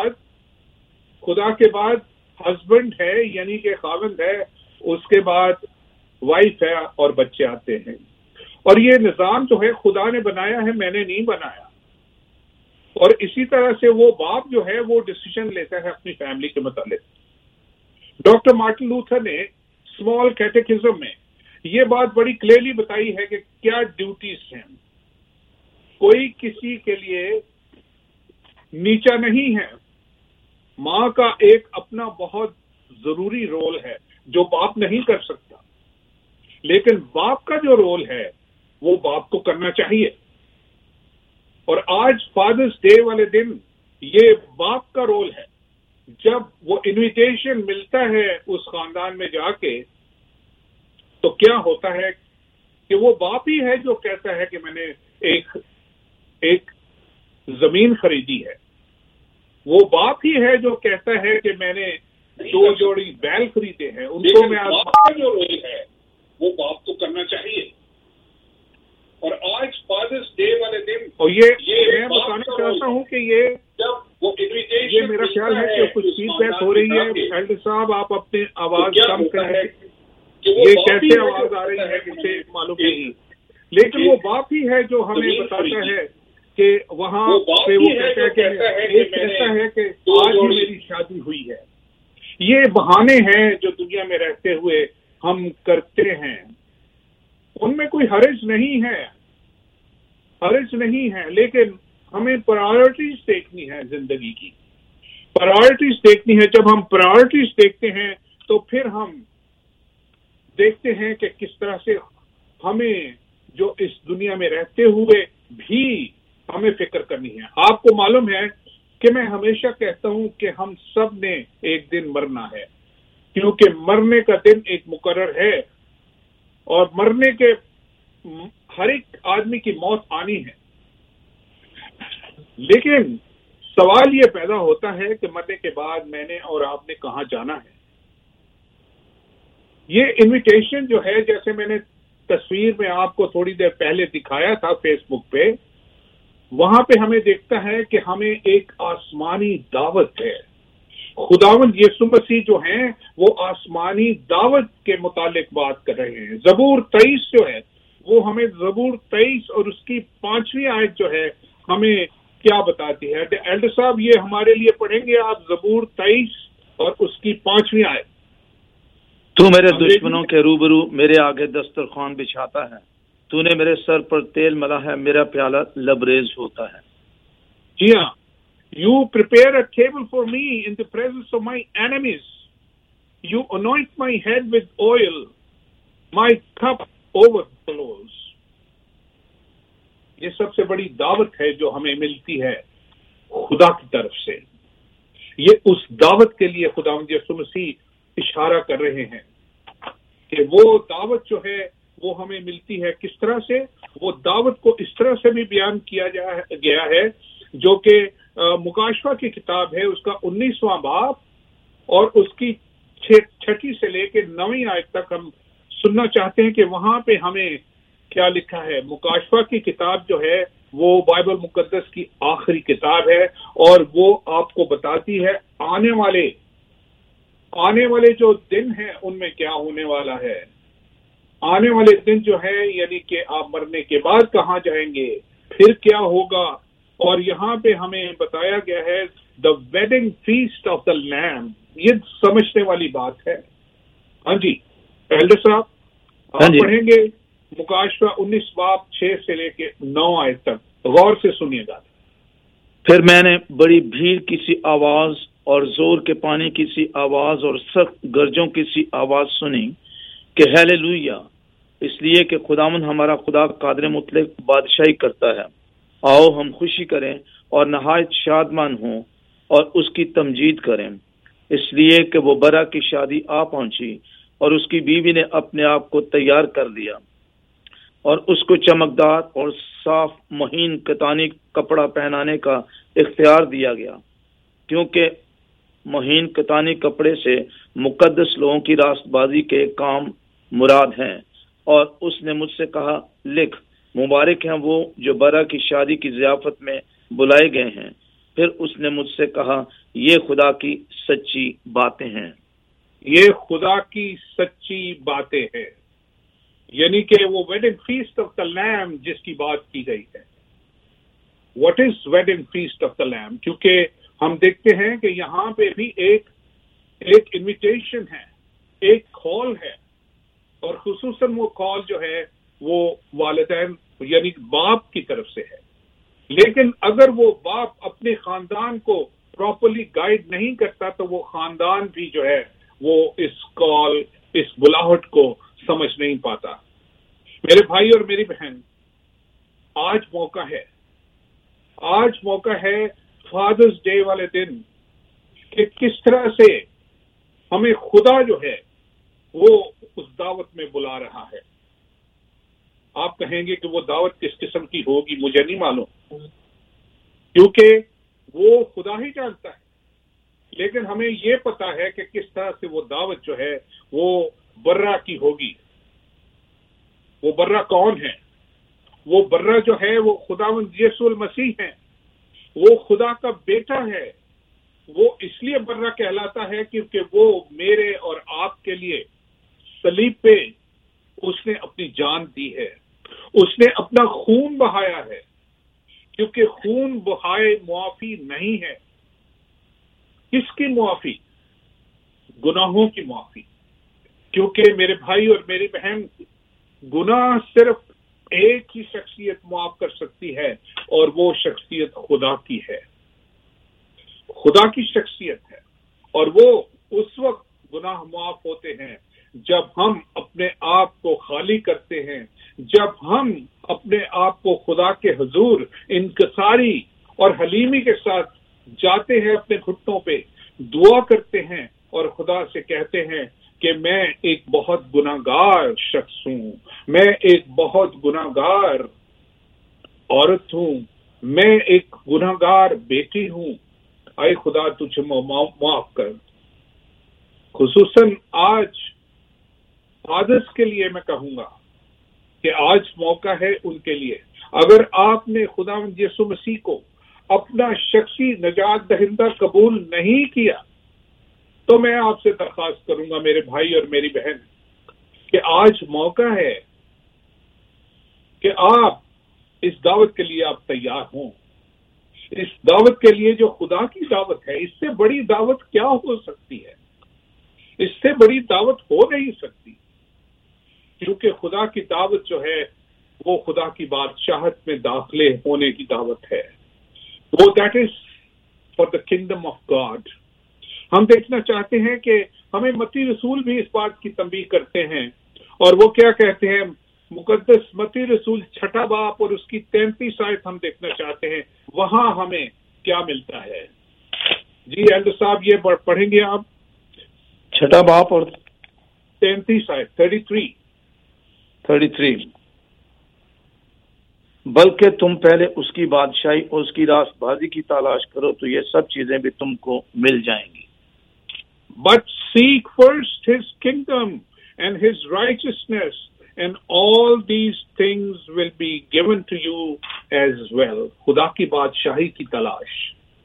کے بعد ہسبینڈ ہے یعنی کہ خاوند ہے، اس کے بعد وائف ہے اور بچے آتے ہیں۔ اور یہ نظام جو ہے خدا نے بنایا ہے، میں نے نہیں بنایا۔ اور اسی طرح سے وہ باپ جو ہے وہ ڈیسیژن لیتا ہے اپنی فیملی کے متعلق۔ ڈاکٹر مارٹن لوتھر نے اسمال کیٹیکزم میں یہ بات بڑی کلیئرلی بتائی ہے کہ کیا ڈیوٹیز ہیں۔ کوئی کسی کے لیے نیچا نہیں ہے۔ ماں کا ایک اپنا بہت ضروری رول ہے جو باپ نہیں کر سکتا، لیکن باپ کا جو رول ہے وہ باپ کو کرنا چاہیے۔ اور آج فادرز ڈے والے دن یہ باپ کا رول ہے۔ جب وہ انویٹیشن ملتا ہے اس خاندان میں جا کے تو کیا ہوتا ہے کہ وہ باپ ہی ہے جو کہتا ہے کہ میں نے ایک زمین خریدی ہے، وہ باپ ہی ہے جو کہتا ہے کہ میں نے 2 جوڑی بیل خریدے ہیں، ان کو میں جو رول ہے وہ باپ کو کرنا چاہیے. اور آج فادرس ڈے والے دن، اور یہ میں بتانا چاہتا ہوں کہ یہ میرا خیال ہے کہ کچھ فیڈ بیک ہو رہی ہے. ایلڈر صاحب آپ اپنی آواز کم کریں، یہ کیسے آواز آ رہی ہے مجھے معلوم نہیں، لیکن وہ باپ ہی ہے جو ہمیں بتاتا ہے کہ وہاں پہ وہ کہتا ہے کہ آج ہی میری شادی ہوئی ہے. یہ بہانے ہیں جو دنیا میں رہتے ہوئے ہم کرتے ہیں، ان میں کوئی حرج نہیں ہے، لیکن ہمیں پرائورٹیز دیکھنی ہے، زندگی کی پرائورٹیز دیکھنی ہے. جب ہم پرائورٹیز دیکھتے ہیں تو پھر ہم دیکھتے ہیں کہ کس طرح سے ہمیں جو اس دنیا میں رہتے ہوئے بھی ہمیں فکر کرنی ہے. آپ کو معلوم ہے کہ میں ہمیشہ کہتا ہوں کہ ہم سب نے ایک دن مرنا ہے، کیونکہ مرنے کا دن ایک مقرر ہے، اور مرنے کے ہر ایک آدمی کی موت آنی ہے. لیکن سوال یہ پیدا ہوتا ہے کہ مرنے کے بعد میں نے اور آپ نے کہاں جانا ہے. یہ انویٹیشن جو ہے، جیسے میں نے تصویر میں آپ کو تھوڑی دیر پہلے دکھایا تھا فیس بک پہ، وہاں پہ ہمیں دیکھتا ہے کہ ہمیں ایک آسمانی دعوت ہے. خداوند یسوع مسیح جو ہیں وہ آسمانی دعوت کے متعلق بات کر رہے ہیں. زبور 23 جو ہے وہ ہمیں زبور 23 اور اس کی 5ویں آیت جو ہے ہمیں کیا بتاتی ہے. ایلڈر صاحب یہ ہمارے لیے پڑھیں گے آپ زبور 23 اور اس کی 5ویں آیت. تو میرے دشمنوں کے روبرو میرے آگے دسترخوان بچھاتا ہے، تو نے میرے سر پر تیل ملا ہے، میرا پیالہ لبریز ہوتا ہے. جی ہاں، You prepare a table for me in the presence of my enemies. You anoint my head with oil. My cup overflows. یہ سب سے بڑی دعوت ہے جو ہمیں ملتی ہے خدا کی طرف سے. یہ اس دعوت کے لیے خداوند یسوع مسیح اشارہ کر رہے ہیں کہ وہ دعوت جو ہے وہ ہمیں ملتی ہے کس طرح سے. وہ دعوت کو اس طرح سے بھی بیان کیا گیا ہے جو کہ مکاشفہ کی کتاب ہے، اس کا 19واں باب اور اس کی 6 سے لے کے 9 آیت تک ہم سننا چاہتے ہیں کہ وہاں پہ ہمیں کیا لکھا ہے. مکاشفہ کی کتاب جو ہے وہ بائبل مقدس کی آخری کتاب ہے، اور وہ آپ کو بتاتی ہے آنے والے جو دن ہیں ان میں کیا ہونے والا ہے. آنے والے دن جو ہے یعنی کہ آپ مرنے کے بعد کہاں جائیں گے، پھر کیا ہوگا. اور یہاں پہ ہمیں بتایا گیا ہے the wedding feast of the lamb. یہ سمجھنے والی بات ہے. ہاں جی ایلڈر صاحب آپ پڑھیں گے مکاشفہ 19 باب 6 سے لے کے 9 آیت تک، غور سے سنیے گا. پھر میں نے بڑی بھیڑ کی سی آواز اور زور کے پانی کی سی آواز اور سخت گرجوں کی سی آواز سنی کہ ہیلیلویا، اس لیے کہ خداوند ہمارا خدا قادر مطلق بادشاہی کرتا ہے. آؤ ہم خوشی کریں اور نہایت شادمان ہوں اور اس کی تمجید کریں، اس لیے کہ وہ برا کی شادی آ پہنچی اور اس کی بیوی نے اپنے آپ کو تیار کر لیا، اور اس کو چمکدار اور صاف مہین کتانی کپڑا پہنانے کا اختیار دیا گیا، کیونکہ مہین کتانی کپڑے سے مقدس لوگوں کی راست بازی کے کام مراد ہیں. اور اس نے مجھ سے کہا، لکھ، مبارک ہیں وہ جو برا کی شادی کی ضیافت میں بلائے گئے ہیں. پھر اس نے مجھ سے کہا، یہ خدا کی سچی باتیں ہیں. یہ خدا کی سچی باتیں ہیں، یعنی کہ وہ wedding feast of the lamb جس کی بات کی گئی ہے. What is wedding feast of the lamb? کیونکہ ہم دیکھتے ہیں کہ یہاں پہ بھی ایک انویٹیشن ہے، ایک کال ہے، اور خصوصاً وہ کال جو ہے وہ والدین یعنی باپ کی طرف سے ہے. لیکن اگر وہ باپ اپنے خاندان کو پراپرلی گائیڈ نہیں کرتا تو وہ خاندان بھی جو ہے وہ اس کال، اس بلاہٹ کو سمجھ نہیں پاتا. میرے بھائی اور میری بہن، آج موقع ہے فادرز ڈے والے دن کہ کس طرح سے ہمیں خدا جو ہے وہ اس دعوت میں بلا رہا ہے. آپ کہیں گے کہ وہ دعوت کس قسم کی ہوگی، مجھے نہیں معلوم، کیونکہ وہ خدا ہی جانتا ہے، لیکن ہمیں یہ پتا ہے کہ کس طرح سے وہ دعوت جو ہے وہ برہ کی ہوگی۔ وہ برہ کون ہے؟ وہ برہ جو ہے وہ خداوند یسوع المسیح ہے، وہ خدا کا بیٹا ہے۔ وہ اس لیے برہ کہلاتا ہے کیونکہ وہ میرے اور آپ کے لیے صلیب پہ اس نے اپنی جان دی ہے، اس نے اپنا خون بہایا ہے، کیونکہ خون بہائے معافی نہیں ہے۔ کس کی معافی؟ گناہوں کی معافی، کیونکہ میرے بھائی اور میری بہن، گناہ صرف ایک ہی شخصیت معاف کر سکتی ہے، اور وہ شخصیت خدا کی ہے، خدا کی شخصیت ہے، اور وہ اس وقت گناہ معاف ہوتے ہیں جب ہم اپنے آپ کو خالی کرتے ہیں، جب ہم اپنے آپ کو خدا کے حضور انکساری اور حلیمی کے ساتھ جاتے ہیں، اپنے گھٹنوں پہ دعا کرتے ہیں اور خدا سے کہتے ہیں کہ میں ایک بہت گناہگار شخص ہوں، میں ایک بہت گناہگار عورت ہوں، میں ایک گناہگار بیٹی ہوں، اے خدا تجھے معاف کر۔ خصوصاً آج فادرز کے لیے میں کہوں گا کہ آج موقع ہے ان کے لیے، اگر آپ نے خداوند یسوع مسیح کو اپنا شخصی نجات دہندہ قبول نہیں کیا تو میں آپ سے درخواست کروں گا میرے بھائی اور میری بہن کہ آج موقع ہے کہ آپ اس دعوت کے لیے آپ تیار ہوں، اس دعوت کے لیے جو خدا کی دعوت ہے، اس سے بڑی دعوت کیا ہو سکتی ہے؟ اس سے بڑی دعوت ہو نہیں سکتی، کیونکہ خدا کی دعوت جو ہے وہ خدا کی بادشاہت میں داخلے ہونے کی دعوت ہے، وہ that is for the kingdom of God. ہم دیکھنا چاہتے ہیں کہ ہمیں متی رسول بھی اس بات کی تنبیہ کرتے ہیں، اور وہ کیا کہتے ہیں؟ مقدس متی رسول 6 باب اور اس کی 33 آیت ہم دیکھنا چاہتے ہیں، وہاں ہمیں کیا ملتا ہے؟ جی ایلڈر صاحب یہ پڑھیں گے آپ؟ 6 باب اور 33 آیت 33۔ بلکہ تم پہلے اس کی بادشاہی اور اس کی راست بازی کی تلاش کرو تو یہ سب چیزیں بھی تم کو مل جائیں گی۔ But seek first his kingdom and his righteousness, and all these things will be given to you as well۔ خدا کی بادشاہی کی تلاش،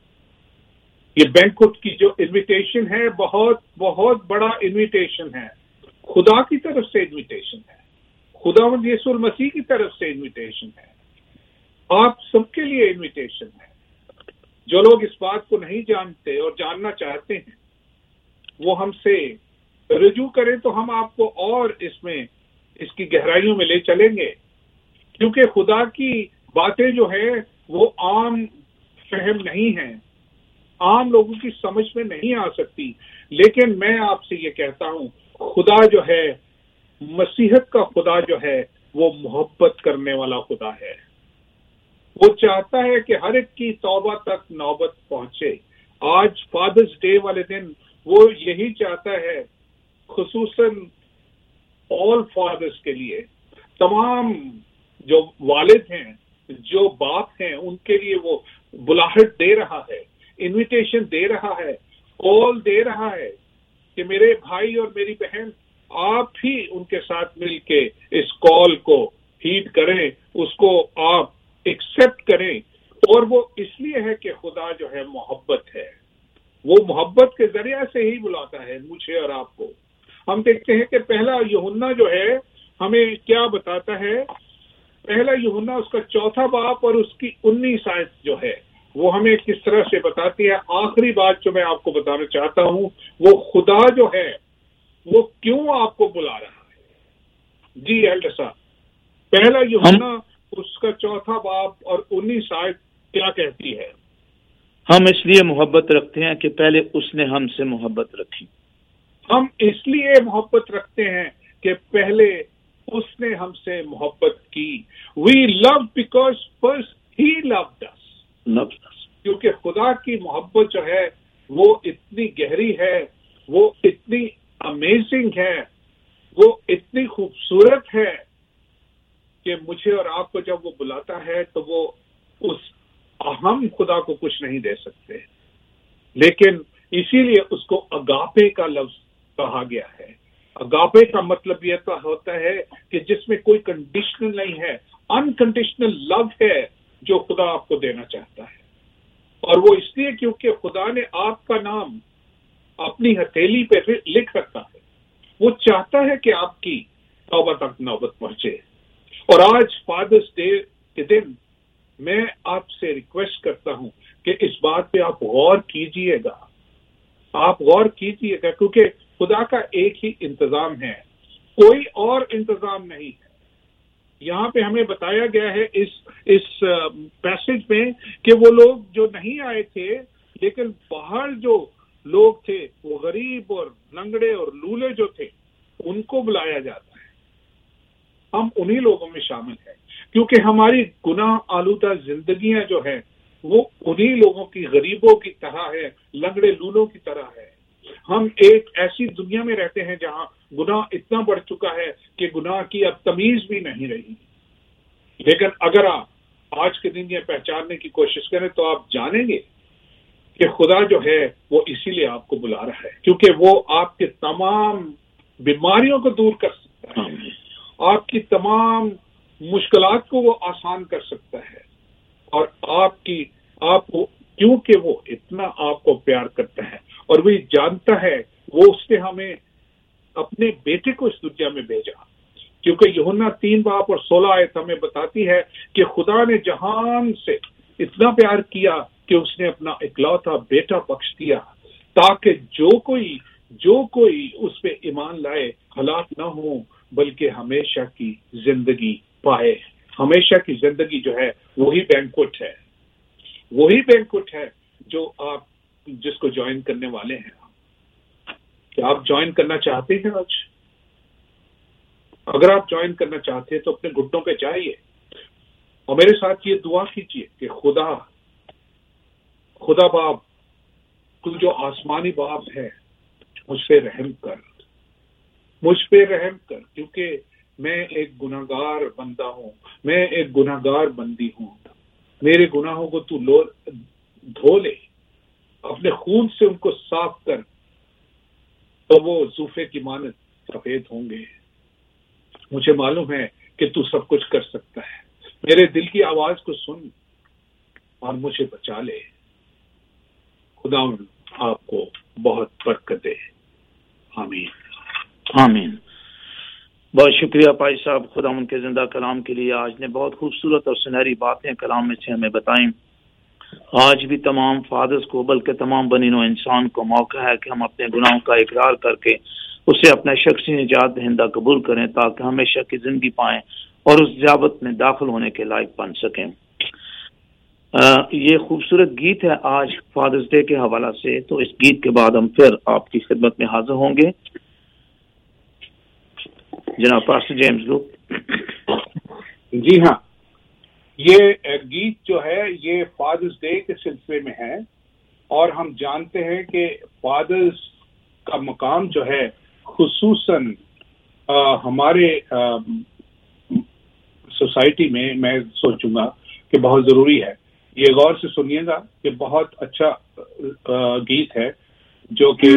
یہ بینکٹ کی جو انویٹیشن ہے بہت بہت بڑا انویٹیشن ہے، خدا کی طرف سے انویٹیشن ہے، خداوند یسوع المسیح کی طرف سے انویٹیشن ہے، آپ سب کے لیے انویٹیشن ہے۔ جو لوگ اس بات کو نہیں جانتے اور جاننا چاہتے ہیں وہ ہم سے رجوع کریں تو ہم آپ کو اور اس کی گہرائیوں میں لے چلیں گے، کیونکہ خدا کی باتیں جو ہے وہ عام فہم نہیں ہیں، عام لوگوں کی سمجھ میں نہیں آ سکتی، لیکن میں آپ سے یہ کہتا ہوں خدا جو ہے، مسیحت کا خدا جو ہے وہ محبت کرنے والا خدا ہے، وہ چاہتا ہے کہ ہر ایک کی توبہ تک نوبت پہنچے۔ آج فادرز ڈے والے دن وہ یہی چاہتا ہے، خصوصاً آل فادرز کے لیے، تمام جو والد ہیں، جو باپ ہیں، ان کے لیے وہ بلاہٹ دے رہا ہے، انویٹیشن دے رہا ہے، کال دے رہا ہے کہ میرے بھائی اور میری بہن آپ ہی ان کے ساتھ مل کے اس کال کو ہیڈ کریں، اس کو آپ ایکسپٹ کریں، اور وہ اس لیے ہے کہ خدا جو ہے محبت ہے، وہ محبت کے ذریعے سے ہی بلاتا ہے مجھے اور آپ کو۔ ہم دیکھتے ہیں کہ پہلا یوحنا جو ہے ہمیں کیا بتاتا ہے، پہلا یوحنا اس کا 4 باب اور اس کی 19 آیت جو ہے وہ ہمیں کس طرح سے بتاتی ہے۔ آخری بات جو میں آپ کو بتانا چاہتا ہوں، وہ خدا جو ہے وہ کیوں آپ کو بلا رہا ہے۔ جی ایلڈر صاحب، پہلا یوحنا اس کا 4 باب اور 19 آیت کیا کہتی ہے؟ ہم اس لیے محبت رکھتے ہیں کہ پہلے اس نے ہم سے محبت رکھی۔ ہم اس لیے محبت رکھتے ہیں کہ پہلے اس نے ہم سے محبت کی۔ We love because first he loved us, کیونکہ خدا کی محبت جو ہے وہ اتنی گہری ہے، وہ اتنی امیزنگ ہے، وہ اتنی خوبصورت ہے کہ مجھے اور آپ کو جب وہ بلاتا ہے تو وہ اس اہم خدا کو کچھ نہیں دے سکتے، لیکن اسی لیے اس کو اگاپے کا لفظ کہا گیا ہے۔ اگاپے کا مطلب یہ تو ہوتا ہے کہ جس میں کوئی کنڈیشنل نہیں ہے، انکنڈیشنل لو ہے جو خدا آپ کو دینا چاہتا ہے، اور وہ اس لیے کیونکہ خدا نے آپ کا نام اپنی ہتھیلی پہ لکھ رکھا ہے، وہ چاہتا ہے کہ آپ کی توبہ تک نوبت پہنچے۔ اور آج فادرس ڈے کے دن میں آپ سے ریکویسٹ کرتا ہوں کہ اس بات پہ آپ غور کیجئے گا، آپ غور کیجئے گا، کیونکہ خدا کا ایک ہی انتظام ہے، کوئی اور انتظام نہیں ہے۔ یہاں پہ ہمیں بتایا گیا ہے اس پیسج میں کہ وہ لوگ جو نہیں آئے تھے، لیکن باہر جو لوگ تھے وہ غریب اور لنگڑے اور لولے جو تھے ان کو بلایا جاتا ہے۔ ہم انہی لوگوں میں شامل ہیں، کیونکہ ہماری گناہ آلودہ زندگیاں جو ہیں وہ انہی لوگوں کی، غریبوں کی طرح ہے، لنگڑے لولوں کی طرح ہے۔ ہم ایک ایسی دنیا میں رہتے ہیں جہاں گناہ اتنا بڑھ چکا ہے کہ گناہ کی اب تمیز بھی نہیں رہی، لیکن اگر آپ آج کے دن یہ پہچاننے کی کوشش کریں تو آپ جانیں گے کہ خدا جو ہے وہ اسی لیے آپ کو بلا رہا ہے، کیونکہ وہ آپ کے تمام بیماریوں کو دور کر سکتا ہے، آپ کی تمام مشکلات کو وہ آسان کر سکتا ہے، اور آپ کو کیونکہ وہ اتنا آپ کو پیار کرتا ہے اور وہ جانتا ہے، وہ اس نے ہمیں اپنے بیٹے کو اس دنیا میں بھیجا، کیونکہ یوحنا 3:16 ہمیں بتاتی ہے کہ خدا نے جہان سے اتنا پیار کیا کہ اس نے اپنا اکلوتا بیٹا بخش دیا، تاکہ جو کوئی اس پہ ایمان لائے ہلاک نہ ہو بلکہ ہمیشہ کی زندگی پائے۔ ہمیشہ کی زندگی جو ہے وہی بینکوٹ ہے جو آپ جس کو جوائن کرنے والے ہیں۔ کیا آپ جوائن کرنا چاہتے ہیں؟ آج اگر آپ جوائن کرنا چاہتے ہیں تو اپنے گھٹنوں پہ جائیے اور میرے ساتھ یہ دعا کیجیے کہ خدا باپ، تو جو آسمانی باپ ہے، مجھ پہ رحم کر، کیونکہ میں ایک گناہگار بندہ ہوں، میں ایک گناہگار بندی ہوں۔ میرے گناہوں کو تو دھو لے، اپنے خون سے ان کو صاف کر، تو وہ زوفے کی مانند سفید ہوں گے۔ مجھے معلوم ہے کہ تو سب کچھ کر سکتا ہے، میرے دل کی آواز کو سن اور مجھے بچا لے۔ خدا آپ کو بہت برکت دے، آمین آمین۔ بہت شکریہ بھائی صاحب خدا ان کے زندہ کلام کے لیے۔ آج نے بہت خوبصورت اور سنہری باتیں کلام میں سے ہمیں بتائیں۔ آج بھی تمام فادرز کو بلکہ تمام بنی نوع انسان کو موقع ہے کہ ہم اپنے گناہوں کا اقرار کر کے اسے اپنا شخصی نجات دہندہ قبول کریں، تاکہ ہمیشہ کی زندگی پائیں اور اس ضیافت میں داخل ہونے کے لائق بن سکیں۔ یہ خوبصورت گیت ہے آج فادرز ڈے کے حوالہ سے، تو اس گیت کے بعد ہم پھر آپ کی خدمت میں حاضر ہوں گے۔ جناب پاسٹر جیمز لوک۔ جی ہاں، یہ گیت جو ہے یہ فادرز ڈے کے سلسلے میں ہے، اور ہم جانتے ہیں کہ فادرز کا مقام جو ہے خصوصاً ہمارے سوسائٹی میں سوچوں گا کہ بہت ضروری ہے۔ یہ غور سے سنیے گا کہ بہت اچھا گیت ہے جو کہ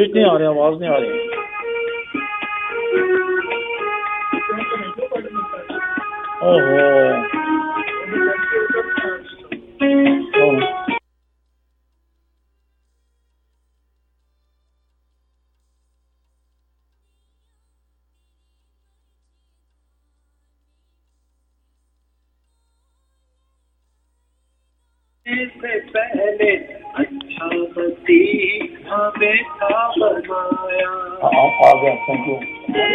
کچھ نہیں آ رہا, آواز نہیں آ رہی. سے پہلے اچھا مسیحا بیٹا بنایا. آ گیا, تھینک یو.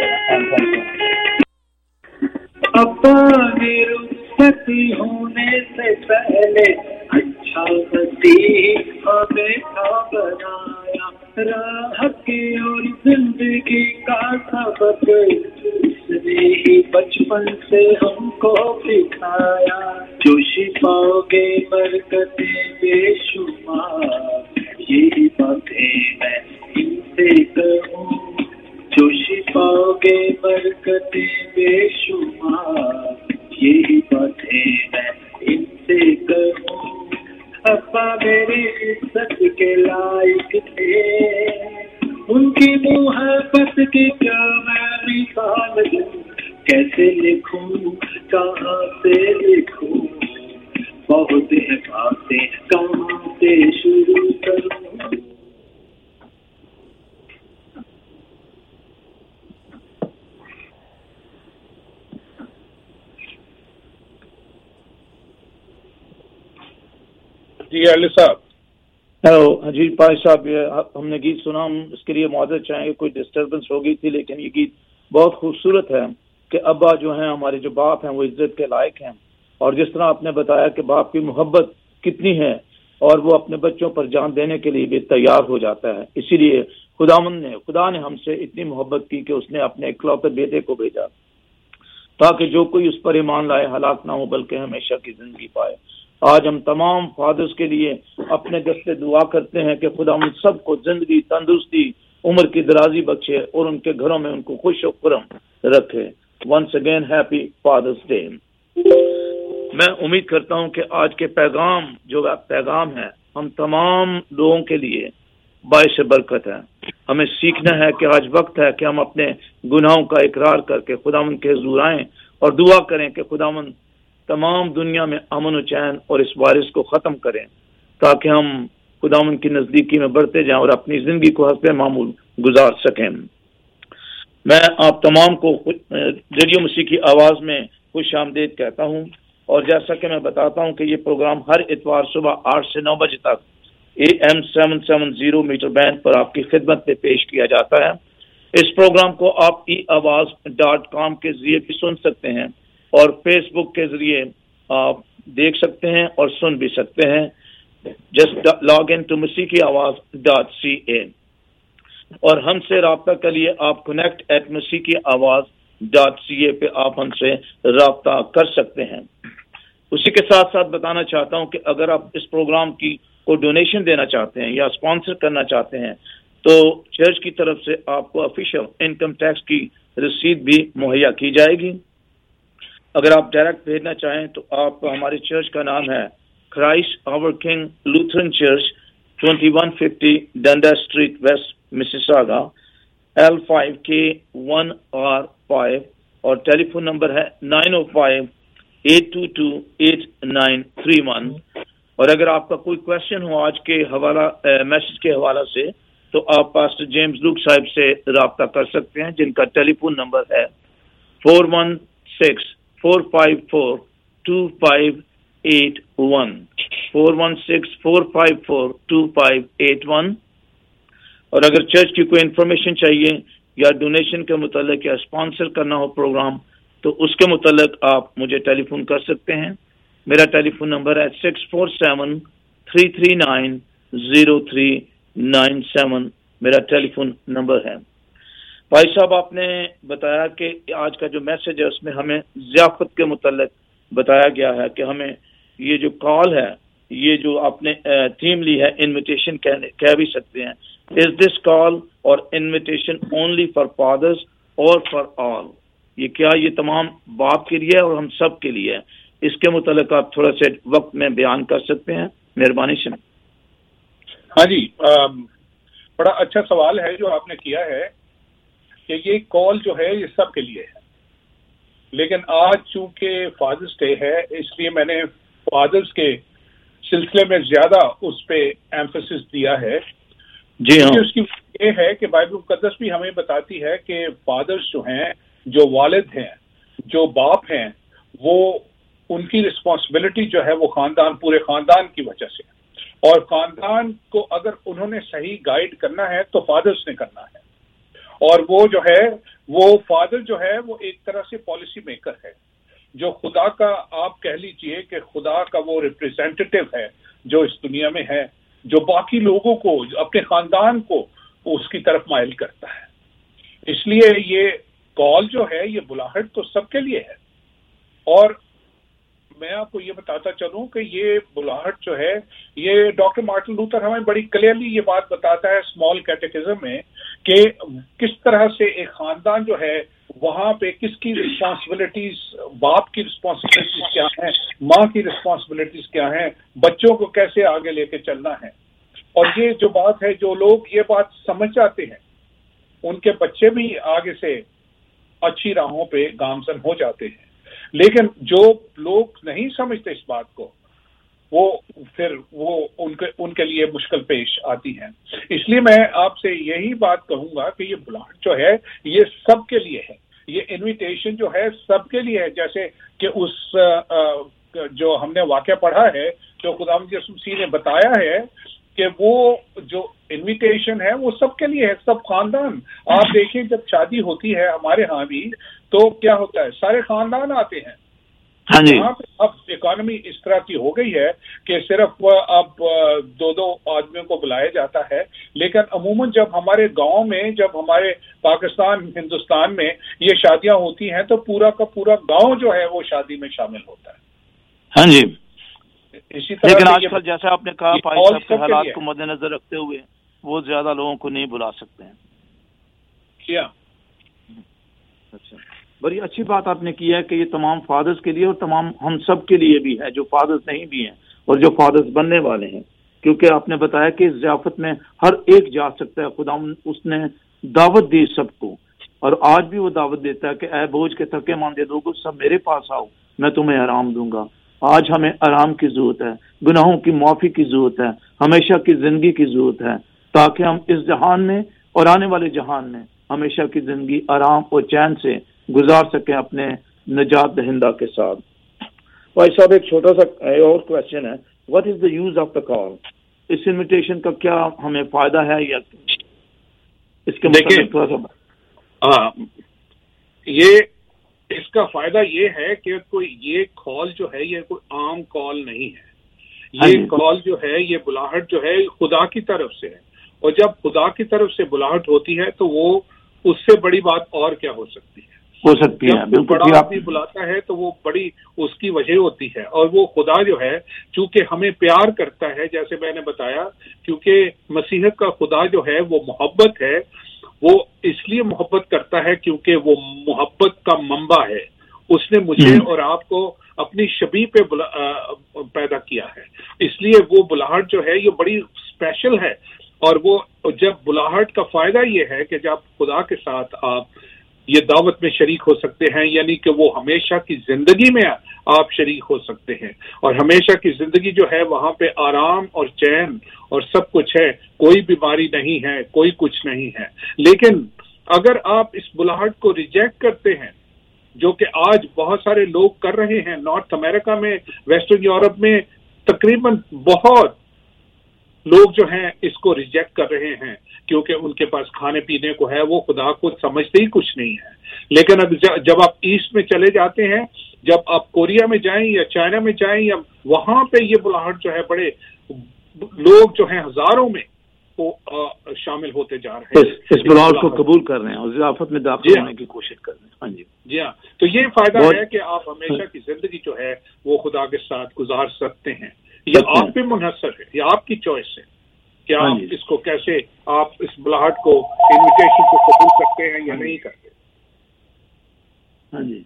ابا نے رخصت ہونے سے پہلے اچھا مسیحا بیٹا بنایا. راہ کی اور زندگی کا سبق اس نے ہی بچپن سے ہم کو سکھایا. جوشی پاؤ گے برکتیں بے شمار, یہی باتیں میں ان سے کہوں. جوشی پاؤ گے برکتیں بے شمار, یہی باتیں میں ان سے کہوں. ابا میرے عزت کے لائق تھے, ان کی محبت کی کیا میں مثال دوں. کیسے لکھوں کہاں سے لکھوں, بہت ہے باتیں کہاں سے شروع کروں. جی علی صاحب. ہیلو جی پائے صاحب, ہم نے گیت سنا, ہم اس کے لیے معذرت چاہیں گے, کوئی ڈسٹربنس ہو گئی تھی, لیکن یہ گیت بہت خوبصورت ہے کہ ابا جو ہیں ہمارے جو باپ ہیں وہ عزت کے لائق ہیں. اور جس طرح آپ نے بتایا کہ باپ کی محبت کتنی ہے اور وہ اپنے بچوں پر جان دینے کے لیے بھی تیار ہو جاتا ہے. اسی لیے خدا نے ہم سے اتنی محبت کی کہ اس نے اپنے اکلوتے بیٹے کو بھیجا تاکہ جو کوئی اس پر ایمان لائے ہلاک نہ ہو بلکہ ہمیشہ کی زندگی پائے. آج ہم تمام فادرز کے لیے اپنے دستے دعا کرتے ہیں کہ خدا ہم سب کو زندگی, تندرستی, عمر کی درازی بخشے اور ان کے گھروں میں ان کو خوش و خرم رکھے. Once again happy fathers day. میں امید کرتا ہوں کہ آج کے پیغام جو پیغام ہے ہم تمام لوگوں کے لیے باعث برکت ہے. ہمیں سیکھنا ہے کہ آج وقت ہے کہ ہم اپنے گناہوں کا اقرار کر کے خداوند کے حضور آئیں اور دعا کریں کہ خداوند تمام دنیا میں امن و چین اور اس وائرس کو ختم کریں تاکہ ہم خداوند کی نزدیکی میں بڑھتے جائیں اور اپنی زندگی کو حسب معمول گزار سکیں. میں آپ تمام کو ریڈیو مسیح کی آواز میں خوش آمدید کہتا ہوں, اور جیسا کہ میں بتاتا ہوں کہ یہ پروگرام ہر اتوار صبح 8 سے 9 بجے تک AM 770 میٹر بینڈ پر آپ کی خدمت میں پیش کیا جاتا ہے. اس پروگرام کو آپ eAwaz.com کے ذریعے بھی سن سکتے ہیں اور فیس بک کے ذریعے آپ دیکھ سکتے ہیں اور سن بھی سکتے ہیں. جسٹ لاگ ان ٹو مسیحیآواز.ca اور ہم سے رابطہ کے لیے آپ connect@مسیحیآواز.ca پہ آپ ہم سے رابطہ کر سکتے ہیں. اسی کے ساتھ ساتھ بتانا چاہتا ہوں کہ اگر آپ اس پروگرام کی کو ڈونیشن دینا چاہتے ہیں یا اسپانسر کرنا چاہتے ہیں تو چرچ کی طرف سے آپ کو آفیشیل انکم ٹیکس کی رسید بھی مہیا کی جائے گی. اگر آپ ڈائریکٹ بھیجنا چاہیں تو آپ ہمارے چرچ کا نام ہے Christ our King Lutheran church 2150 Dundas street west Mississauga L5K1R5 اور ٹیلی فون نمبر ہے 905-822-8931. اور اگر آپ کا کوئی کوشچن ہو آج کے میسج کے حوالہ سے تو آپ پاسٹر جیمز لوک صاحب سے رابطہ کر سکتے ہیں جن کا ٹیلی فون نمبر ہے 416-454-2581 416-454-2581. اور اگر چرچ کی کوئی انفارمیشن چاہیے یا ڈونیشن کے متعلق یا اسپانسر کرنا ہو پروگرام تو اس کے متعلق آپ مجھے ٹیلی فون کر سکتے ہیں. میرا ٹیلی فون نمبر ہے 647-339-0397 میرا ٹیلی فون نمبر ہے. بھائی صاحب آپ نے بتایا کہ آج کا جو میسج ہے اس میں ہمیں ضیافت کے متعلق بتایا گیا ہے کہ ہمیں یہ جو کال ہے یہ جو آپ نے تھیم لی ہے انویٹیشن کہہ بھی سکتے ہیں. از دس کال اور انویٹیشن اونلی فار فادرز اور فار آل, یہ کیا یہ تمام باپ کے لیے اور ہم سب کے لیے؟ اس کے متعلق آپ تھوڑا سے وقت میں بیان کر سکتے ہیں مہربانی سے. ہاں جی, بڑا اچھا سوال ہے جو آپ نے کیا ہے کہ یہ کال جو ہے یہ سب کے لیے ہے، لیکن آج چونکہ فادرس ڈے ہے اس لیے میں نے فادرس کے سلسلے میں زیادہ اس پہ ایمفسس دیا ہے. جی ہاں. اس کی یہ ہے کہ بائبل مقدس بھی ہمیں بتاتی ہے کہ فادرس جو ہیں، جو والد ہیں، جو باپ ہیں، وہ ان کی رسپانسبلٹی جو ہے وہ خاندان، پورے خاندان کی وجہ سے، اور خاندان کو اگر انہوں نے صحیح گائیڈ کرنا ہے تو فادرس نے کرنا ہے. اور وہ جو ہے وہ فادر جو ہے وہ ایک طرح سے پالیسی میکر ہے، جو خدا کا آپ کہہ لیجئے کہ خدا کا وہ ریپریزنٹیٹو ہے جو اس دنیا میں ہے، جو باقی لوگوں کو، اپنے خاندان کو اس کی طرف مائل کرتا ہے. اس لیے یہ کال جو ہے یہ بلاہٹ تو سب کے لیے ہے. اور میں آپ کو یہ بتاتا چلوں کہ یہ بلاہٹ جو ہے یہ ڈاکٹر مارٹن لوتھر ہمیں بڑی کلیئرلی یہ بات بتاتا ہے اسمال کیٹیکزم میں کہ کس طرح سے ایک خاندان جو ہے وہاں پہ کس کی رسپانسبلٹیز، باپ کی رسپانسبلٹیز کیا ہیں، ماں کی رسپانسبلٹیز کیا ہیں، بچوں کو کیسے آگے لے کے چلنا ہے. اور یہ جو بات ہے، جو لوگ یہ بات سمجھ جاتے ہیں ان کے بچے بھی آگے سے اچھی راہوں پہ گامزن ہو جاتے ہیں. لیکن جو لوگ نہیں سمجھتے اس بات کو، وہ پھر وہ ان کے لیے مشکل پیش آتی ہیں. اس لیے میں آپ سے یہی بات کہوں گا کہ یہ بلاہٹ جو ہے یہ سب کے لیے ہے، یہ انویٹیشن جو ہے سب کے لیے ہے. جیسے کہ اس جو ہم نے واقعہ پڑھا ہے جو خداوند یسوع مسیح نے بتایا ہے کہ وہ جو انویٹیشن ہے وہ سب کے لیے ہے، سب خاندان. آپ دیکھیں جب شادی ہوتی ہے ہمارے ہاں بھی تو کیا ہوتا ہے، سارے خاندان آتے ہیں. ہاں جی. اب اکانومی اس طرح کی ہو گئی ہے کہ صرف اب دو آدمیوں کو بلایا جاتا ہے، لیکن عموماً جب ہمارے گاؤں میں، جب ہمارے پاکستان، ہندوستان میں یہ شادیاں ہوتی ہیں تو پورا کا پورا گاؤں جو ہے وہ شادی میں شامل ہوتا ہے. ہاں جی. اسی طرح لیکن آج کل جیسے آپ نے کہا پائی صاحب کے حالات کو مد نظر رکھتے ہوئے وہ زیادہ لوگوں کو نہیں بلا سکتے ہیں. کیا اچھا، بڑی اچھی بات آپ نے کی ہے کہ یہ تمام فادرز کے لیے اور تمام ہم سب کے لیے بھی ہے جو فادرز نہیں بھی ہیں اور جو فادرز بننے والے ہیں، کیونکہ آپ نے بتایا کہ اس ضیافت میں ہر ایک جا سکتا ہے. خدا اس نے دعوت دی سب کو، اور آج بھی وہ دعوت دیتا ہے کہ اے بوجھ کے تھکے ماندے لوگو سب میرے پاس آؤ، میں تمہیں آرام دوں گا. آج ہمیں آرام کی ضرورت ہے، گناہوں کی معافی کی ضرورت ہے، ہمیشہ کی زندگی کی ضرورت ہے، تاکہ ہم اس جہان میں اور آنے والے جہان میں ہمیشہ کی زندگی آرام اور چین سے گزار سکیں اپنے نجات دہندہ کے ساتھ. بھائی صاحب ایک چھوٹا سا اور کویسچن ہے، what is the use of the call? اس انویٹیشن کا کیا ہمیں فائدہ ہے یا اس کے مطابق تھوڑا سا؟ یہ اس کا فائدہ یہ ہے کہ کوئی یہ کال جو ہے یہ کوئی عام کال نہیں ہے. یہ کال جو ہے یہ بلاہٹ جو ہے خدا کی طرف سے ہے، اور جب خدا کی طرف سے بلاہٹ ہوتی ہے تو وہ اس سے بڑی بات اور کیا ہو سکتی ہے. جب بڑا آدمی بلاتا ہے تو وہ بڑی اس کی وجہ ہوتی ہے، اور وہ خدا جو ہے چونکہ ہمیں پیار کرتا ہے، جیسے میں نے بتایا، کیونکہ مسیحیت کا خدا جو ہے وہ محبت ہے. وہ اس لیے محبت کرتا ہے کیونکہ وہ محبت کا منبع ہے. اس نے مجھے اور آپ کو اپنی شبیہ پہ پیدا کیا ہے، اس لیے وہ بلاہٹ جو ہے یہ بڑی اسپیشل ہے. اور وہ جب بلاہٹ کا فائدہ یہ ہے کہ جب خدا کے ساتھ آپ یہ دعوت میں شریک ہو سکتے ہیں، یعنی کہ وہ ہمیشہ کی زندگی میں آپ شریک ہو سکتے ہیں، اور ہمیشہ کی زندگی جو ہے وہاں پہ آرام اور چین اور سب کچھ ہے، کوئی بیماری نہیں ہے، کوئی کچھ نہیں ہے. لیکن اگر آپ اس بلاہٹ کو ریجیکٹ کرتے ہیں، جو کہ آج بہت سارے لوگ کر رہے ہیں، نارتھ امریکہ میں، ویسٹرن یورپ میں تقریباً بہت لوگ جو ہیں اس کو ریجیکٹ کر رہے ہیں کیونکہ ان کے پاس کھانے پینے کو ہے، وہ خدا کو سمجھتے ہی کچھ نہیں ہے. لیکن جب آپ ایسٹ میں چلے جاتے ہیں، جب آپ کوریا میں جائیں یا چائنا میں جائیں، یا وہاں پہ یہ بلاہٹ جو ہے بڑے لوگ جو ہیں ہزاروں میں وہ شامل ہوتے جا رہے ہیں، اس بلاہٹ کو قبول کر رہے ہیں اور ضیافت میں داخل ہونے کی کوشش کر رہے ہیں. ہاں جی ہاں. تو یہ فائدہ ہے کہ آپ ہمیشہ کی زندگی جو ہے وہ خدا کے ساتھ گزار سکتے ہیں. یہ آپ پہ منحصر ہے، یہ آپ کی چوائس ہے کہ آپ اس کو کیسے، آپ اس بلاہٹ کو، انویٹیشن کو قبول کرتے ہیں یا نہیں کرتے. ہاں جی.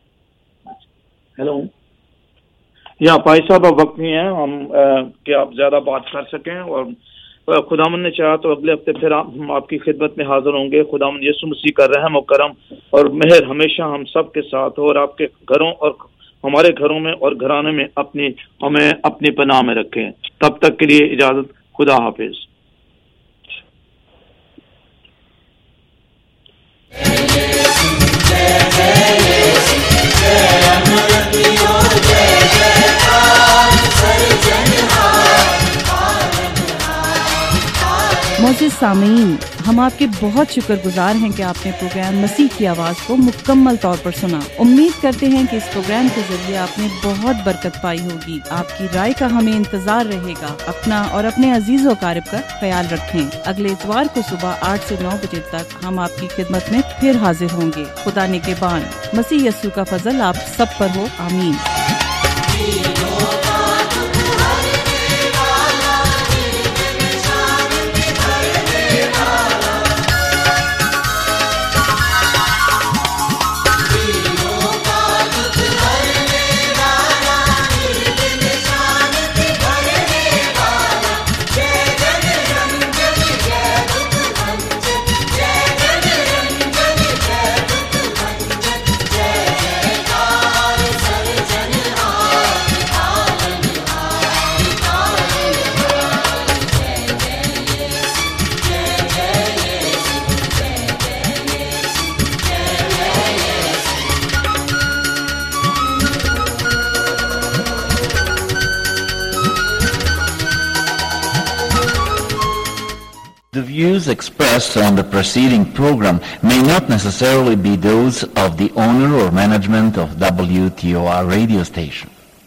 ہیلو. یا بھائی صاحب اب وقت نہیں ہے ہم کہ آپ زیادہ بات کر سکیں، اور خداوند نے چاہا تو اگلے ہفتے پھر ہم آپ کی خدمت میں حاضر ہوں گے. خداوند یسوع مسیح کا رحم و کرم اور مہر ہمیشہ ہم سب کے ساتھ ہو اور آپ کے گھروں اور ہمارے گھروں میں اور گھرانے میں ہمیں اپنی پناہ میں رکھیں. تب تک کے لیے اجازت. خدا حافظ. معزز سامعین، ہم آپ کے بہت شکر گزار ہیں کہ آپ نے پروگرام مسیح کی آواز کو مکمل طور پر سنا. امید کرتے ہیں کہ اس پروگرام کے ذریعے آپ نے بہت برکت پائی ہوگی. آپ کی رائے کا ہمیں انتظار رہے گا. اپنا اور اپنے عزیز و اقارب کا خیال رکھیں. اگلے اتوار کو صبح 8 سے 9 بجے تک ہم آپ کی خدمت میں پھر حاضر ہوں گے. خدا نگہبان. مسیح یسوع کا فضل آپ سب پر ہو. آمین. The views expressed on the preceding program may not necessarily be those of the owner or management of WTOR radio station.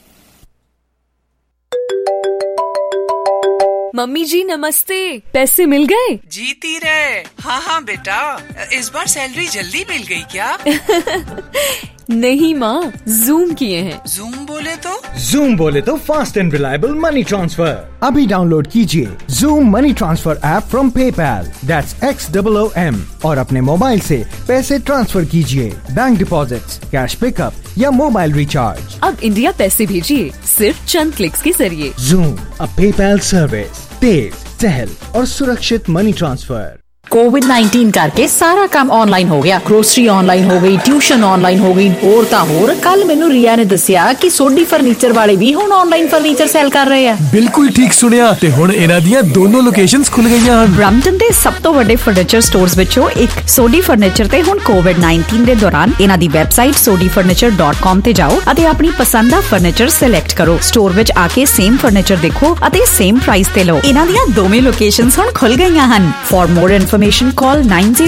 Mummy जी नमस्ते. पैसे मिल गए? जीती रहे. हाँ बेटा, इस बार सैलरी जल्दी मिल गई क्या? नहीं माँ, जूम किए हैं. जूम बोले तो fast and reliable money transfer. अभी डाउनलोड कीजिए Xoom money transfer app from PayPal. That's XOOM और अपने मोबाइल से पैसे ट्रांसफर कीजिए. बैंक डिपॉजिट्स, कैश पिकअप या मोबाइल रिचार्ज. अब इंडिया पैसे भेजिए सिर्फ चंद क्लिक्स के जरिए. Xoom, a PayPal service. तेज, सहल और सुरक्षित मनी ट्रांसफर. कोविड-19 करके सारा काम ऑनलाइन हो गया. ग्रोसरी ऑनलाइन हो गई, ट्यूशन ऑनलाइन हो गई. और कल मैनू रिया ने दसिया कि सोडी फर्नीचर वाले भी हुण ऑनलाइन फर्नीचर सेल कर रहे हैं. बिल्कुल ठीक सुनिया. ते हुण इन्हां दियां दोनों लोकेशंस खुल गईयां हन. ब्रैम्पटन दे सब तो वड्डे फर्नीचर स्टोर्स विचों एक सोडी फर्नीचर ते हुण कोविड-19 दे दौरान इन्हां दी वैबसाइट sodifurniture.com ते जाओ अते अपनी पसंद दा फर्नीचर सिलेक्ट करो. स्टोर विच आके सेम फर्नीचर देखो अते सेम प्राइस ते लो. इन्हां दियां दोवें लोकेशंस हुण खुल गईयां हन. For more information call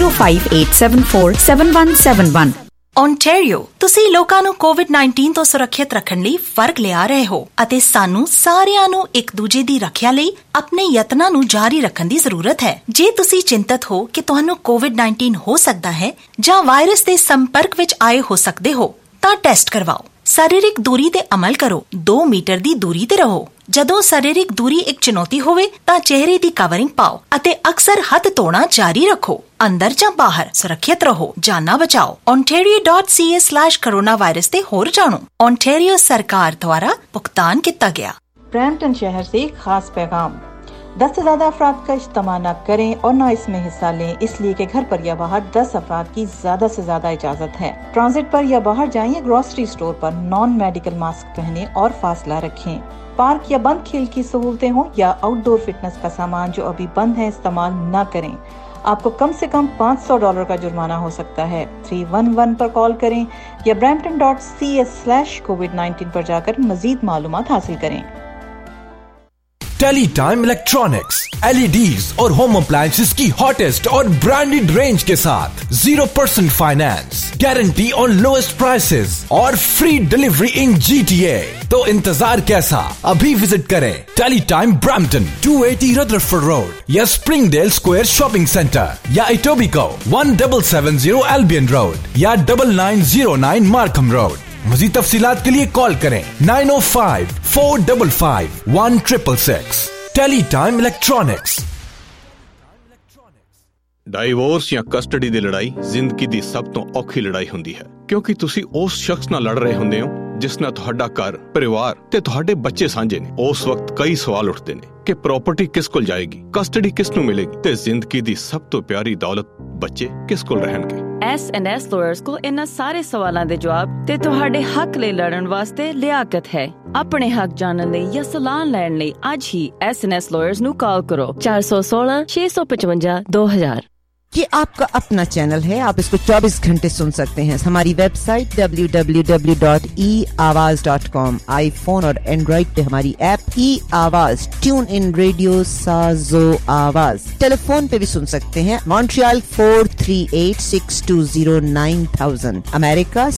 9058747171. Ontario, ਤੁਸੀਂ ਲੋਕਾਂ ਨੂੰ ਕੋਵਿਡ-19 ਤੋਂ ਸੁਰੱਖਿਅਤ ਰੱਖਣ ਲਈ ਫਰਕ ਲਿਆ ਰਹੇ ਹੋ ਅਤੇ ਸਾਨੂੰ ਸਾਰਿਆਂ ਨੂੰ ਇੱਕ ਦੂਜੇ ਦੀ ਰੱਖਿਆ ਲਈ ਆਪਣੇ ਯਤਨਾਂ ਨੂੰ ਜਾਰੀ ਰੱਖਣ ਦੀ ਜ਼ਰੂਰਤ ਹੈ. ਜੇ ਤੁਸੀਂ ਚਿੰਤਤ ਹੋ ਕਿ ਤੁਹਾਨੂੰ ਕੋਵਿਡ-19 ਹੋ ਸਕਦਾ ਹੈ ਜਾਂ ਵਾਇਰਸ ਦੇ ਸੰਪਰਕ ਵਿੱਚ ਆਏ ਹੋ ਸਕਦੇ ਹੋ ਤਾਂ ਟੈਸਟ ਕਰਵਾਓ. शारीरिक दूरी ते अमल करो. 2 मीटर दी दूरी ते रहो. ਜਦੋਂ शारीरिक दूरी ਇੱਕ ਚੁਣੌਤੀ ਹੋਵੇ ਤਾਂ ਚਿਹਰੇ ਦੀ ਕਵਰਿੰਗ ਪਾਓ ਅਤੇ ਅਕਸਰ ਹੱਥ ਧੋਣਾ ਜਾਰੀ ਰੱਖੋ. ਅੰਦਰ ਜਾਂ ਬਾਹਰ ਸੁਰੱਖਿਅਤ ਰਹੋ. ਜਾਨਾਂ ਬਚਾਓ. ontario.ca/coronavirus ਤੇ ਹੋਰ ਜਾਣੋ. ontario सरकार द्वारा भुगतान किया गया. ब्रैम्पटन शहर से एक खास पैगाम. 10 से ज्यादा अफराद का इज्तिमा न करें और न इसमें हिस्सा लें, इसलिए कि घर पर या बाहर 10 अफराद की ज्यादा से ज्यादा इजाजत है. ट्रांजिट पर या बाहर जाएं या ग्रोसरी स्टोर पर नॉन मेडिकल मास्क पहने और फासला रखें. पार्क या बंद खेल की सहूलतें हों या आउटडोर फिटनेस का सामान जो अभी बंद है इस्तेमाल न करें. आपको कम से कम $500 का जुर्माना हो सकता है. 311 पर कॉल करें या brampton.ca/covid19 पर जाकर मजीद मालूमात हासिल करें. टेली टाइम इलेक्ट्रॉनिक्स, LEDs और होम अप्लायंसेस की हॉटेस्ट और ब्रांडेड रेंज के साथ 0% finance, guarantee on lowest prices और फ्री डिलीवरी इन GTA. तो इंतजार कैसा? अभी विजिट करें Tele Time Brampton 280 Rutherford road या स्प्रिंगडेल स्क्वायर शॉपिंग सेंटर या इटोबिको 1770 एल्बियन रोड या 9909 मार्कम रोड. मज़ीद तफसीलात के लिए कॉल करें 905-455-1666. Tele Time electronics. ਡਾਈਵੋਰਸ ਜਾਂ ਕਸਟਡੀ ਦੀ ਲੜਾਈ ਜ਼ਿੰਦਗੀ ਦੀ ਸਭ ਤੋਂ ਔਖੀ ਲੜਾਈ ਹੁੰਦੀ ਹੈ, ਕਿਉਂਕਿ ਤੁਸੀਂ ਉਸ ਸ਼ਖਸ ਨਾਲ ਲੜ ਰਹੇ ਹੁੰਦੇ ਹੋ ਜਿਸ ਨਾਲ ਤੁਹਾਡਾ ਘਰ, ਪਰਿਵਾਰ ਤੇ ਤੁਹਾਡੇ ਬੱਚੇ ਸਾਂਝੇ ਨੇ, ਉਸ ਵਕਤ ਕਈ ਸਵਾਲ ਉੱਠਦੇ ਨੇ ਕਿ ਪ੍ਰਾਪਰਟੀ ਕਿਸ ਕੋਲ ਜਾਏਗੀ, ਕਸਟਡੀ ਕਿਸ ਨੂੰ ਮਿਲੇਗੀ ਤੇ ਜ਼ਿੰਦਗੀ ਦੀ ਸਭ ਤੋਂ ਪਿਆਰੀ ਦੌਲਤ ਬੱਚੇ ਕਿਸ ਕੋਲ ਰਹਿਣਗੇ। S&S Lawyers ਕੋਲ ਇਹਨਾਂ ਸਾਰੇ ਸਵਾਲਾਂ ਦੇ ਜਵਾਬ ਤੇ ਤੁਹਾਡੇ ਹੱਕ ਲਈ ਲੜਨ ਵਾਸਤੇ ਲਿਆਕਤ ਹੈ। ਆਪਣੇ ਹੱਕ ਜਾਣਨ ਲਈ ਜਾਂ ਸਲਾਹ ਲੈਣ ਲਈ ਅੱਜ ਹੀ S&S Lawyers ਨੂੰ ਕਾਲ ਕਰੋ 416 655 2000। ये आपका अपना चैनल है, आप इसको 24 घंटे सुन सकते हैं। हमारी वेबसाइट www.eawaz.com, आईफोन और एंड्रॉइड पे हमारी ऐप E-आवाज, ट्यून इन रेडियो, साजो आवाज। टेलीफोन पे भी सुन सकते हैं, मॉन्ट्रियल 438-620-9000, अमेरिका